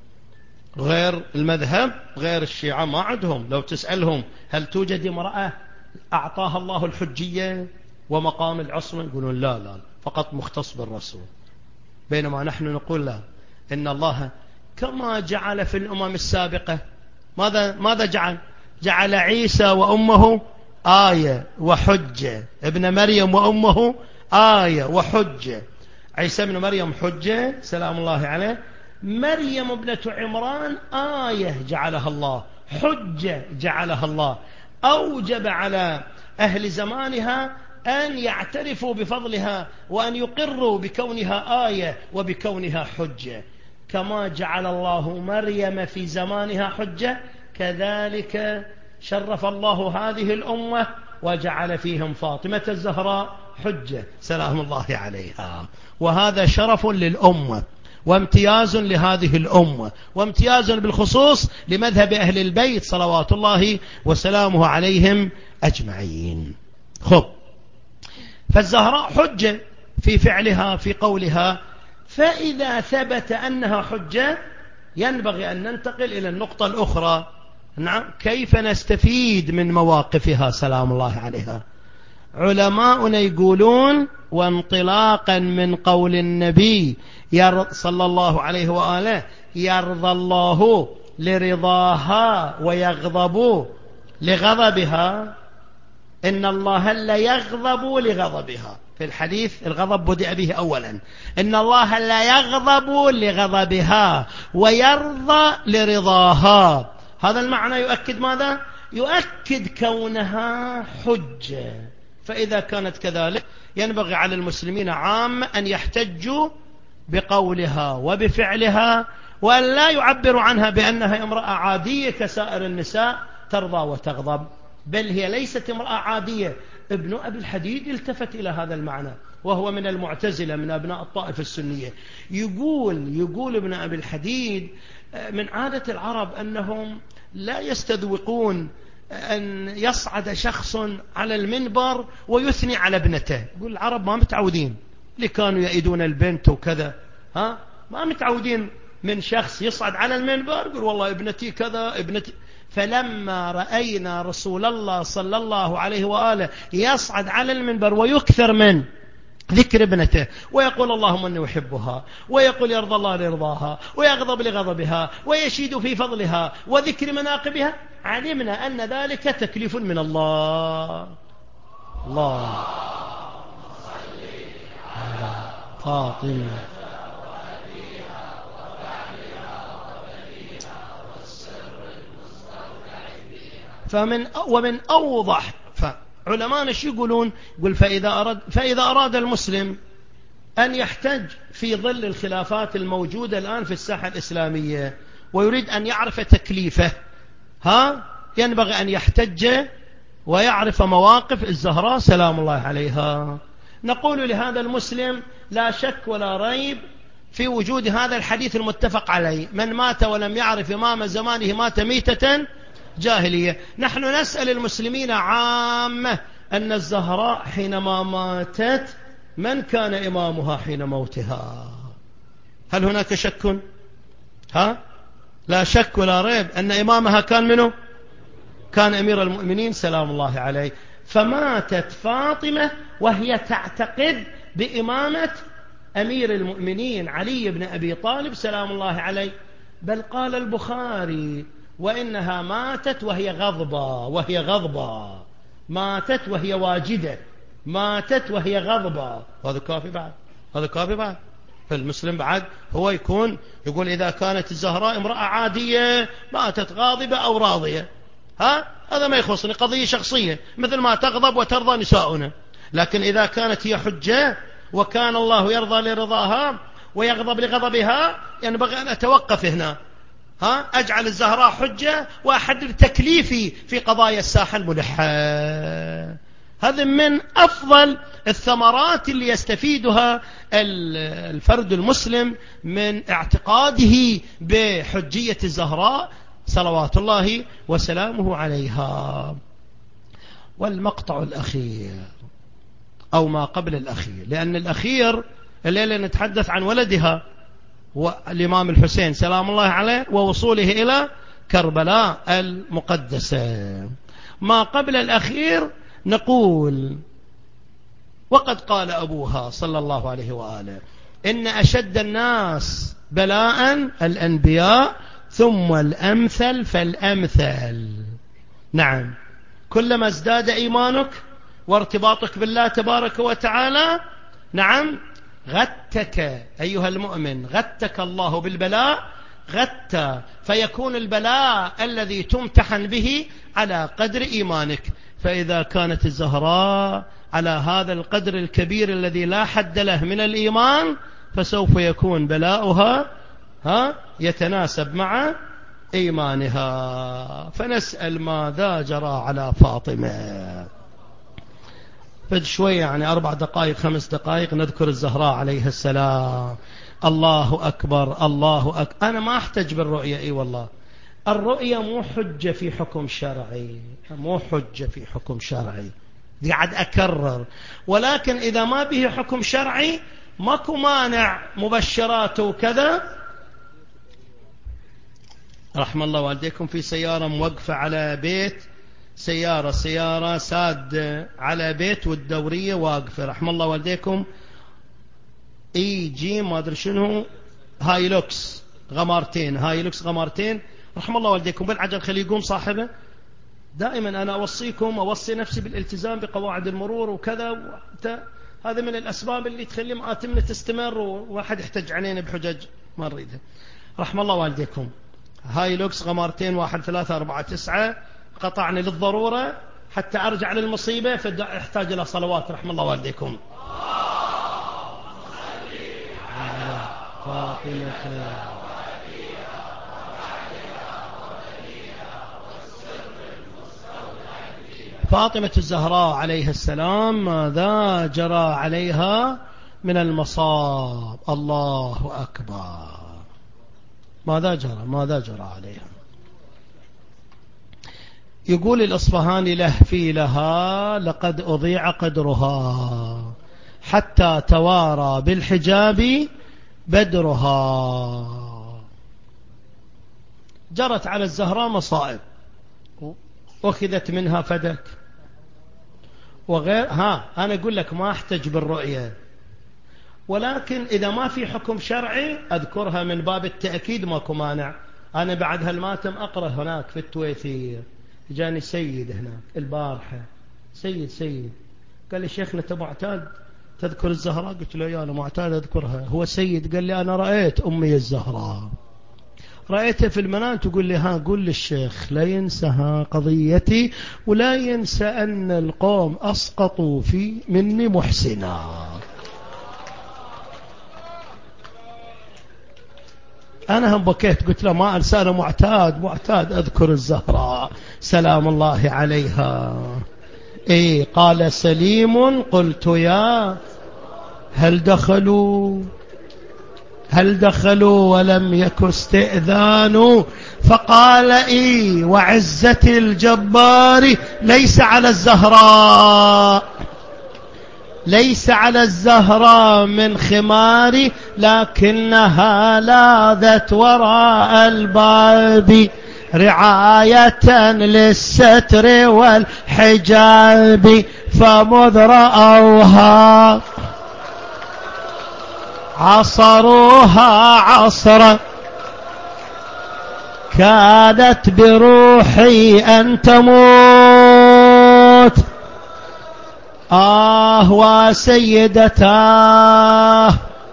غير المذهب، غير الشيعة ما عندهم. لو تسألهم هل توجد امرأة أعطاها الله الحجية ومقام العصمة، يقولون لا لا فقط مختص بالرسول. بينما نحن نقول لا، إن الله كما جعل في الأمم السابقة، ماذا ماذا جعل؟ جعل عيسى وأمه آية وحجة، ابن مريم وأمه آية وحجة. عيسى ابن مريم حجة سلام الله عليه، مريم ابنة عمران آية جعلها الله، حجة جعلها الله. أوجب على أهل زمانها أن يعترفوا بفضلها وأن يقروا بكونها آية وبكونها حجة. كما جعل الله مريم في زمانها حجة، كذلك شرف الله هذه الأمة وجعل فيهم فاطمة الزهراء حجة سلام الله عليها. وهذا شرف للأمة وامتياز لهذه الأمة، وامتياز بالخصوص لمذهب أهل البيت صلوات الله وسلامه عليهم أجمعين. خب، فالزهراء حجة في فعلها في قولها. فإذا ثبت أنها حجة ينبغي أن ننتقل إلى النقطة الأخرى. نعم، كيف نستفيد من مواقفها سلام الله عليها؟ علماؤنا يقولون وانطلاقا من قول النبي صلى الله عليه وآله يرضى الله لرضاها ويغضب لغضبها، إن الله لا يغضب لغضبها. في الحديث الغضب بدأ به أولا، إن الله لا يغضب لغضبها ويرضى لرضاها. هذا المعنى يؤكد ماذا؟ يؤكد كونها حجة. فإذا كانت كذلك ينبغي على المسلمين عامة أن يحتجوا بقولها وبفعلها، وأن لا يعبروا عنها بأنها امرأة عادية كسائر النساء ترضى وتغضب، بل هي ليست امرأة عادية. ابن أبي الحديد التفت إلى هذا المعنى، وهو من المعتزلة من أبناء الطائفة السنية. يقول يقول ابن أبي الحديد من عادة العرب أنهم لا يستذوقون أن يصعد شخص على المنبر ويثني على ابنته. يقول العرب ما متعودين، اللي كانوا يأيدون البنت وكذا، ها ما متعودين من شخص يصعد على المنبر يقول والله ابنتي كذا ابنتي. فلما رأينا رسول الله صلى الله عليه وآله يصعد على المنبر ويكثر من ذكر ابنته ويقول اللهم اني احبها، ويقول يرضى الله لرضاها ويغضب لغضبها ويشيد في فضلها وذكر مناقبها، علمنا ان ذلك تكليف من الله. الله صل على فاطمة وأبيها وبعلها وبنيها والسر المستودع فمن ومن أوضح فعلماء شو يقولون؟ يقول فإذا أراد, فإذا أراد المسلم أن يحتج في ظل الخلافات الموجودة الآن في الساحة الإسلامية ويريد أن يعرف تكليفه، ها ينبغي أن يحتج ويعرف مواقف الزهراء سلام الله عليها. نقول لهذا المسلم لا شك ولا ريب في وجود هذا الحديث المتفق عليه: من مات ولم يعرف إمام زمانه مات ميتة جاهلية. نحن نسأل المسلمين عامة أن الزهراء حينما ماتت من كان إمامها حين موتها؟ هل هناك شك؟ ها؟ لا شك ولا ريب أن إمامها كان منه؟ كان أمير المؤمنين سلام الله عليه. فماتت فاطمة وهي تعتقد بإمامة أمير المؤمنين علي بن أبي طالب سلام الله عليه. بل قال البخاري: وإنها ماتت وهي غضبة، وهي غضبة، ماتت وهي واجدة، ماتت وهي غضبة. هذا كافي بعد، هذا كافي بعد. فالمسلم بعد هو يكون يقول إذا كانت الزهراء امرأة عادية ماتت غاضبة أو راضية، ها هذا ما يخصني، قضية شخصية مثل ما تغضب وترضى نساؤنا. لكن إذا كانت هي حجة وكان الله يرضى لرضاها ويغضب لغضبها ينبغي أن أتوقف هنا، ها أجعل الزهراء حجة وأحدد تكليفي في قضايا الساحة الملحة. هذا من أفضل الثمرات اللي يستفيدها الفرد المسلم من اعتقاده بحجية الزهراء صلوات الله وسلامه عليها. والمقطع الأخير أو ما قبل الأخير، لأن الأخير الليلة نتحدث عن ولدها والإمام الحسين سلام الله عليه ووصوله إلى كربلاء المقدسة. ما قبل الأخير نقول: وقد قال أبوها صلى الله عليه وآله: إن أشد الناس بلاء الأنبياء ثم الأمثل فالأمثل. نعم، كلما ازداد إيمانك وارتباطك بالله تبارك وتعالى، نعم، غتك أيها المؤمن، غتك الله بالبلاء غتى، فيكون البلاء الذي تمتحن به على قدر إيمانك. فإذا كانت الزهراء على هذا القدر الكبير الذي لا حد له من الإيمان فسوف يكون بلاؤها ها يتناسب مع إيمانها. فنسأل ماذا جرى على فاطمة. فد شوية يعني أربع دقائق خمس دقائق نذكر الزهراء عليها السلام. الله أكبر، الله أكبر. أنا ما أحتج بالرؤية، إي والله الرؤية مو حجة في حكم شرعي، مو حجة في حكم شرعي، دي عاد أكرر. ولكن إذا ما به حكم شرعي ماكو مانع مبشرات وكذا. رحم الله والديكم، في سيارة موقفة على بيت، سيارة سيارة ساد على بيت والدورية واقفة، رحم الله والديكم، اي جي ما ادري شنو، هايلوكس غمارتين، هايلوكس غمارتين، رحم الله والديكم، بالعجل خلي يقوم صاحبه. دائما انا اوصيكم، اوصي نفسي بالالتزام بقواعد المرور وكذا، هذا من الاسباب اللي تخلي مآتمنا تستمر وواحد يحتج علينا بحجج ما نريدها. رحم الله والديكم، هايلوكس غمارتين واحد ثلاثة أربعة تسعة، قطعني للضرورة حتى أرجع للمصيبة فاحتاج إلى صلوات. رحم الله والديكم. فاطمة فاطمة الزهراء عليها السلام ماذا جرى عليها من المصاب؟ الله أكبر. ماذا جرى ماذا جرى عليها؟ يقول الأصفهاني له في لها: لقد أضيع قدرها حتى توارى بالحجاب بدرها. جرت على الزهراء مصائب، أخذت منها فدك وغير. ها أنا أقول لك ما أحتج بالرؤية، ولكن إذا ما في حكم شرعي أذكرها من باب التأكيد ماكو مانع. أنا بعد هالماتم أقرأ هناك في التويثير، جاني سيد هناك البارحة، سيد سيد قال لي: شيخنا أنت معتاد تذكر الزهراء؟ قلت له: يا أنا معتاد أذكرها. هو سيد قال لي: أنا رأيت أمي الزهراء، رأيته في المنام تقول لي ها قول للشيخ لا ينسى ها قضيتي ولا ينسى أن القوم أسقطوا في مني محسنا. أنا هم بكيت قلت له ما أنسى، أنا معتاد معتاد أذكر الزهراء سلام الله عليها. إيه قال سليم قلت يا هل دخلوا هل دخلوا ولم يك استئذان؟ فقال إيه وعزة الجبار ليس على الزهراء ليس على الزهراء من خماري لكنها لاذت وراء الباب رعاية للستر والحجاب فمذ رأوها عصروها عصرا كادت بروحي أن تموت. آه وسيدتاه.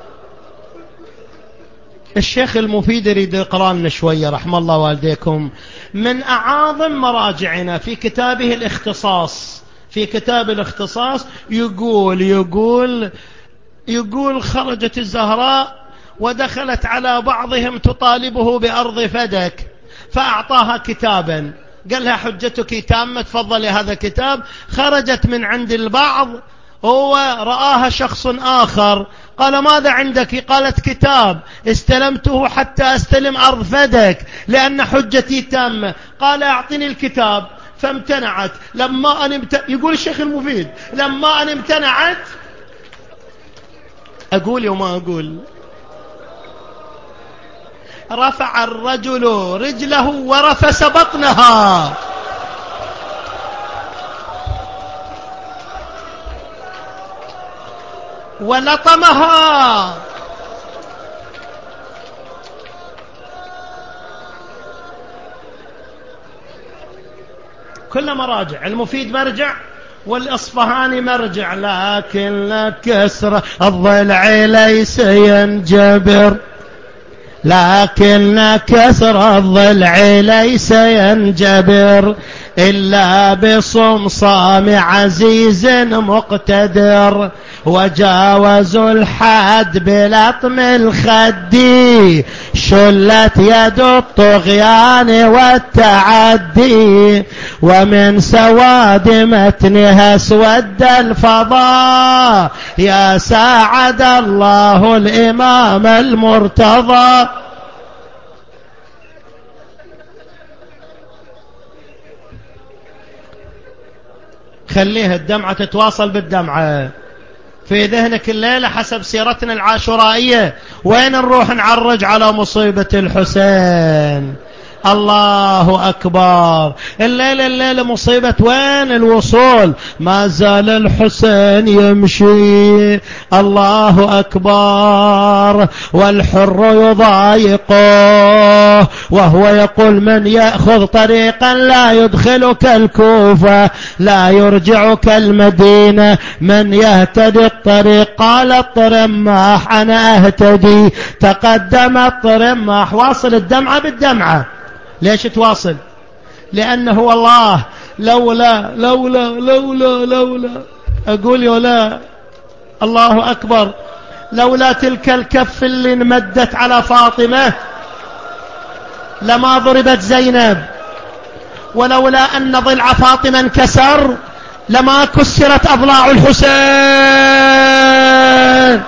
الشيخ المفيد يريد يقرأ لنا شوية رحم الله والديكم من أعاظم مراجعنا في كتابه الاختصاص. في كتاب الاختصاص يقول يقول يقول خرجت الزهراء ودخلت على بعضهم تطالبه بأرض فدك فأعطاها كتابا قال لها حجتك تامة تفضلي هذا كتاب. خرجت من عند البعض هو رآها شخص آخر قال ماذا عندك؟ قالت كتاب استلمته حتى استلم أرض فدك لأن حجتي تامة. قال أعطني الكتاب فامتنعت. لما أن امت... يقول الشيخ المفيد لما أن امتنعت أقول وما أقول رفع الرجل رجله ورفس بطنها ولطمها كل مراجع. المفيد مرجع والإصفهاني مرجع لكن كسر الضلع ليس ينجبر لكن كسر الضلع ليس ينجبر إلا بصمصام عزيز مقتدر وجاوزوا الحد بلطم الخد شلت يد الطغيان والتعدي ومن سواد متنها اسود الفضاء يا ساعد الله الإمام المرتضى. خليها الدمعة تتواصل بالدمعة في ذهنك الليلة حسب سيرتنا العاشورائية. وين نروح نعرج على مصيبة الحسين؟ الله أكبر. الليلة الليلة مصيبة وين الوصول؟ ما زال الحسين يمشي الله أكبر والحر يضايقه وهو يقول من يأخذ طريقا لا يدخلك الكوفة لا يرجعك المدينة من يهتدي الطريق. قال الطرماح أنا أهتدي. تقدم الطرماح واصل الدمعة بالدمعة. ليش تواصل؟ لأنه والله لولا لولا لولا لولا أقول يولا الله أكبر لولا تلك الكف اللي انمدت على فاطمة لما ضربت زينب ولولا أن ضلع فاطمة انكسر لما كسرت أضلاع الحسين.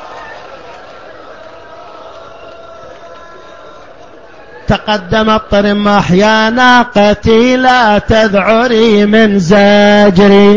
تقدم الطرماح يا ناقتي لا تذعري من زجري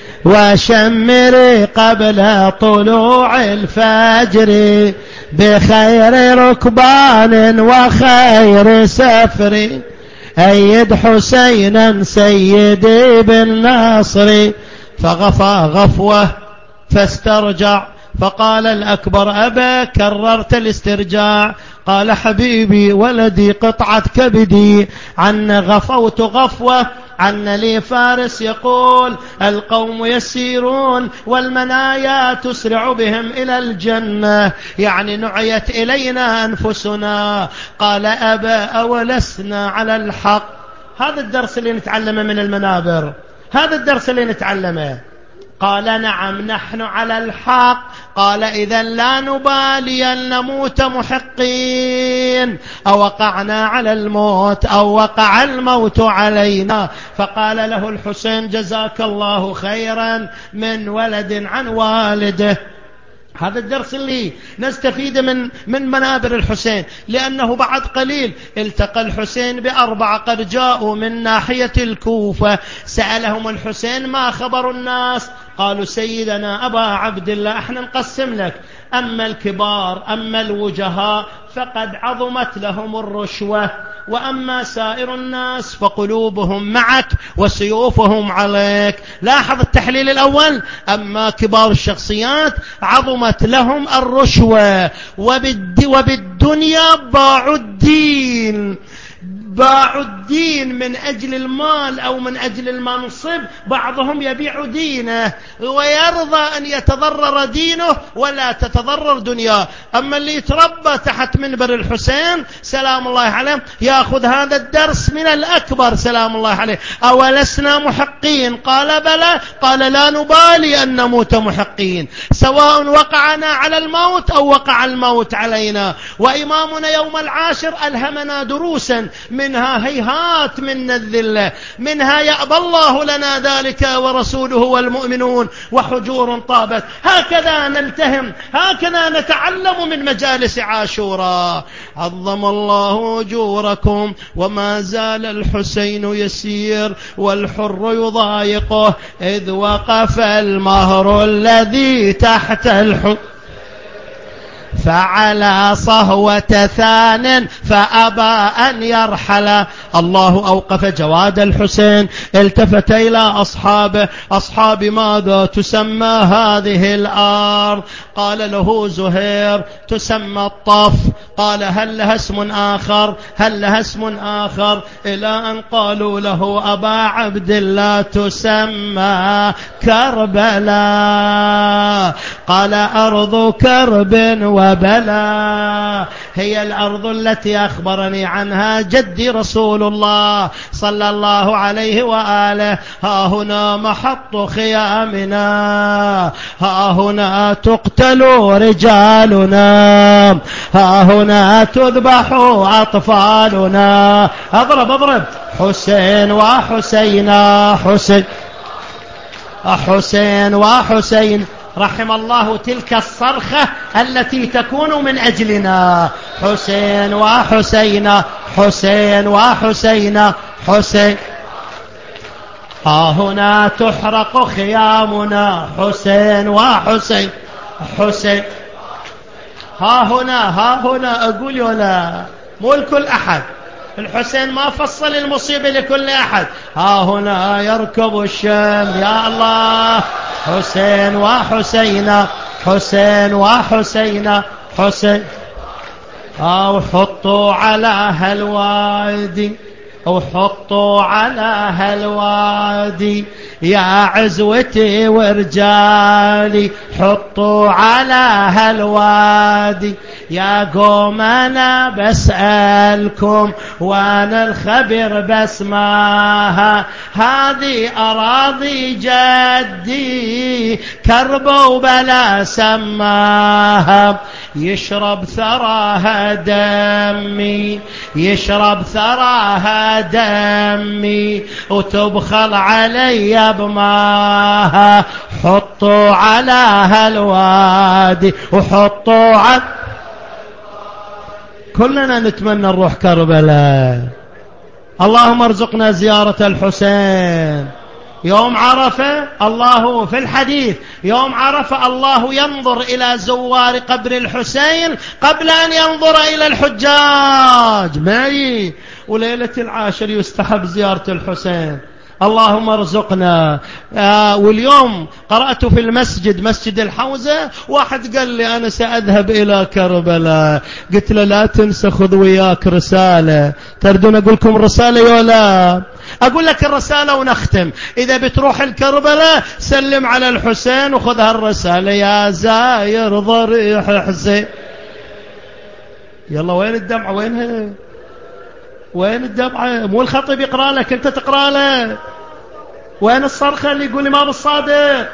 وشمري قبل طلوع الفجر بخير ركبان وخير سفر أيد حسينا سيدي بالنصر. فغفى غفوة فاسترجع فقال الأكبر أبا كررت الاسترجاع. قال حبيبي ولدي قطعة كبدي عن غفوت غفوة عن لي فارس يقول القوم يسيرون والمنايا تسرع بهم إلى الجنة، يعني نعيت إلينا أنفسنا. قال أبا أولسنا على الحق. هذا الدرس اللي نتعلمه من المنابر، هذا الدرس اللي نتعلمه. قال نعم نحن على الحق. قال إذن لا نبالي أن نموت محقين، أوقعنا على الموت أو وقع الموت علينا. فقال له الحسين جزاك الله خيرا من ولد عن والده. هذا الدرس اللي نستفيد من من منابر الحسين، لأنه بعد قليل التقى الحسين بأربعة قد جاءوا من ناحية الكوفة. سألهم الحسين ما خبر الناس؟ قالوا سيدنا أبا عبد الله احنا نقسم لك، أما الكبار أما الوجهاء فقد عظمت لهم الرشوة، وأما سائر الناس فقلوبهم معك وسيوفهم عليك. لاحظ التحليل الأول، أما كبار الشخصيات عظمت لهم الرشوة، وبالدنيا باعوا الدين، باعوا الدين من أجل المال أو من أجل المنصب. بعضهم يبيع دينه ويرضى أن يتضرر دينه ولا تتضرر دنياه. أما اللي يتربى تحت منبر الحسين سلام الله عليه يأخذ هذا الدرس من الأكبر سلام الله عليه. أولسنا محقين؟ قال بلى. قال لا نبالي أن نموت محقين، سواء وقعنا على الموت أو وقع الموت علينا. وإمامنا يوم العاشر ألهمنا دروسا، منها هيهات من الذلة، منها يأبى الله لنا ذلك ورسوله والمؤمنون، وحجور طابت. هكذا نلتهم، هكذا نتعلم من مجالس عاشوراء. عظم الله أجوركم. وما زال الحسين يسير والحر يضايقه، إذ وقف المهر الذي تحت الحكم فعلى صهوة ثان فأبى أن يرحل. الله أوقف جواد الحسين، التفت إلى أصحابه، أصحاب ماذا تسمى هذه الأرض؟ قال له زهير تسمى الطف. قال هل لها اسم آخر؟ هل لها اسم آخر؟ إلى أن قالوا له أبا عبد الله تسمى كربلاء. قال أرض كرب وبلاء هي الأرض التي أخبرني عنها جدي رسول الله صلى الله عليه وآله. ها هنا محط خيامنا، ها هنا تقتل رجالنا، ها هنا تذبح أطفالنا. أضرب أضرب حسين وحسينا، حسين حسين وحسين. رحم الله تلك الصرخة التي تكون من أجلنا. حسين وحسين، حسين وحسين، حسين. ها هنا تحرق خيامنا، حسين وحسين، حسين. ها هنا، ها هنا أقول ولا مو لكل أحد، الحسين ما فصل المصيبة لكل أحد. ها هنا يركب الشام، يا الله. حسين وحسين، حسين وحسين، حسين. أو حطوا على هالوادي، أو حطوا على هالوادي يا عزوتي ورجالي، حطوا على هالوادي يا قوم أنا بسألكم وأنا الخبر بسماها. هذه أراضي جدي كرب وبلا سماها، يشرب ثراها دمي، يشرب ثراها دمي وتبخل علي بماها. حطوا على هالوادي وحطوا على، كلنا نتمنى نروح كربلاء. اللهم ارزقنا زيارة الحسين. يوم عرفة الله في الحديث، يوم عرفة الله ينظر إلى زوار قبر الحسين قبل أن ينظر إلى الحجاج معي. وليلة العاشر يستحب زيارة الحسين. اللهم ارزقنا. آه واليوم قرأت في المسجد مسجد الحوزة، واحد قال لي أنا سأذهب إلى كربلاء. قلت له لا تنسى خذ وياك رسالة. تردون أقول لكم رسالة ولا أقول لك الرسالة ونختم. إذا بتروح الكربلاء سلم على الحسين وخذ هالرسالة: يا زاير ضريح حسين. يلا وين الدمعة؟ وينها؟ وين الدمعة؟ مو الخطيب يقرأ لك، أنت تقرأ له. وين الصرخة اللي يقول الإمام الصادق؟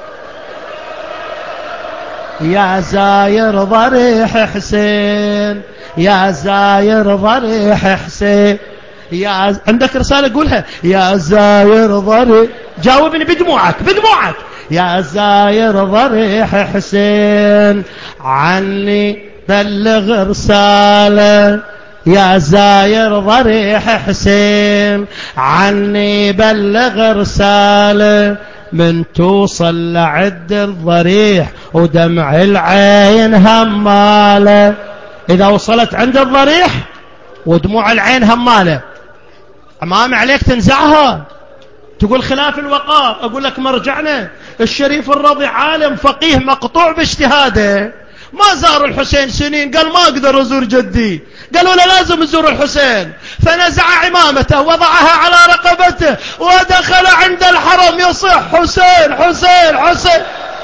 يا زاير ضريح حسين، يا زاير ضريح حسين، يا عندك رسالة قولها: يا زاير ضريح. جاوبني بدموعك بدموعك. يا زاير ضريح حسين عني بلغ رسالة، يا زاير ضريح حسين عني بلغ رسالة، من توصل لعد الضريح ودمع العين همالة. إذا وصلت عند الضريح ودموع العين همالة، أمام عليك تنزعها، تقول خلاف الوقار. أقول لك مرجعنا الشريف الرضي عالم فقيه مقطوع باجتهاده، ما زار الحسين سنين، قال ما أقدر أزور جدي، قالوا له لازم تزور الحسين، فنزع عمامته وضعها على رقبته ودخل عند الحرم يصيح: حسين حسين حسين.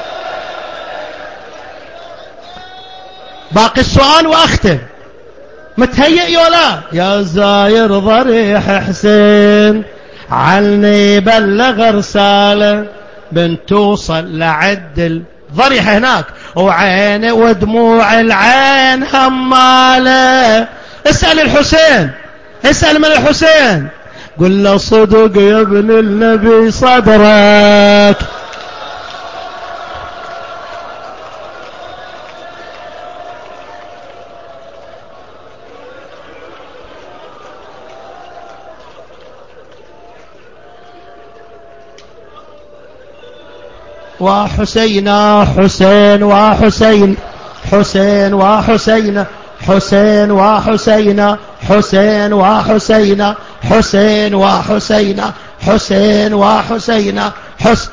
باقي السؤال وأختم. متهيئ يولا؟ يا زاير ضريح حسين عني بلغ رسالة، من توصل لعد الضريح هناك وعيني ودموع العين همالة. اسأل الحسين، اسأل من الحسين، قل له: صدق يا ابن النبي صدرك. وحسينا حسين وحسين حسين وحسين حسين وحسين حسين وحسين حسين وحسين حسين وحسين حسين.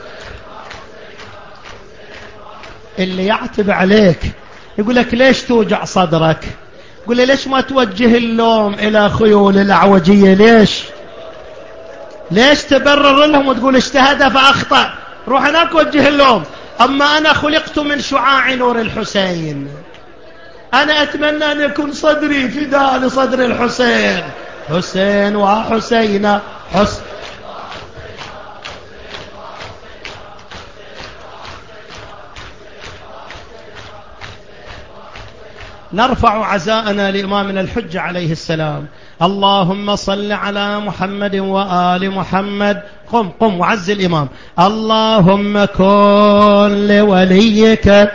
اللي يعتب عليك يقول لك: ليش توجع صدرك؟ يقول له: ليش ما توجه اللوم إلى خيول الأعوجية؟ ليش ليش تبرر لهم وتقول اجتهد فأخطأ؟ روح هناك وجه اللوم. أما أنا خلقت من شعاع نور الحسين، أنا أتمنى أن يكون صدري فداء لصدر الحسين. حسين وحسين حسين. نرفع عزاءنا لإمامنا الحجة عليه السلام. اللهم صل على محمد وآل محمد. قم قم وعز الإمام. اللهم كن لوليك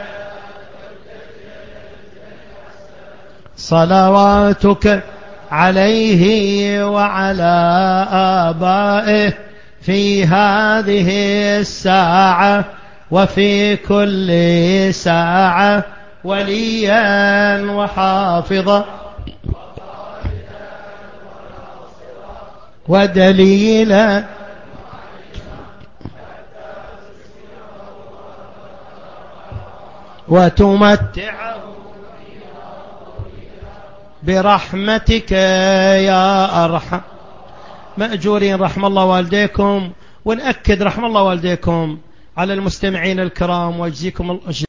صلواتك عليه وعلى آبائه في هذه الساعة وفي كل ساعة وليا وحافظا ودليلا وتمتعه برحمتك يا أرحم. مأجورين رحم الله والديكم، ونأكد رحم الله والديكم على المستمعين الكرام، ويجزيكم الله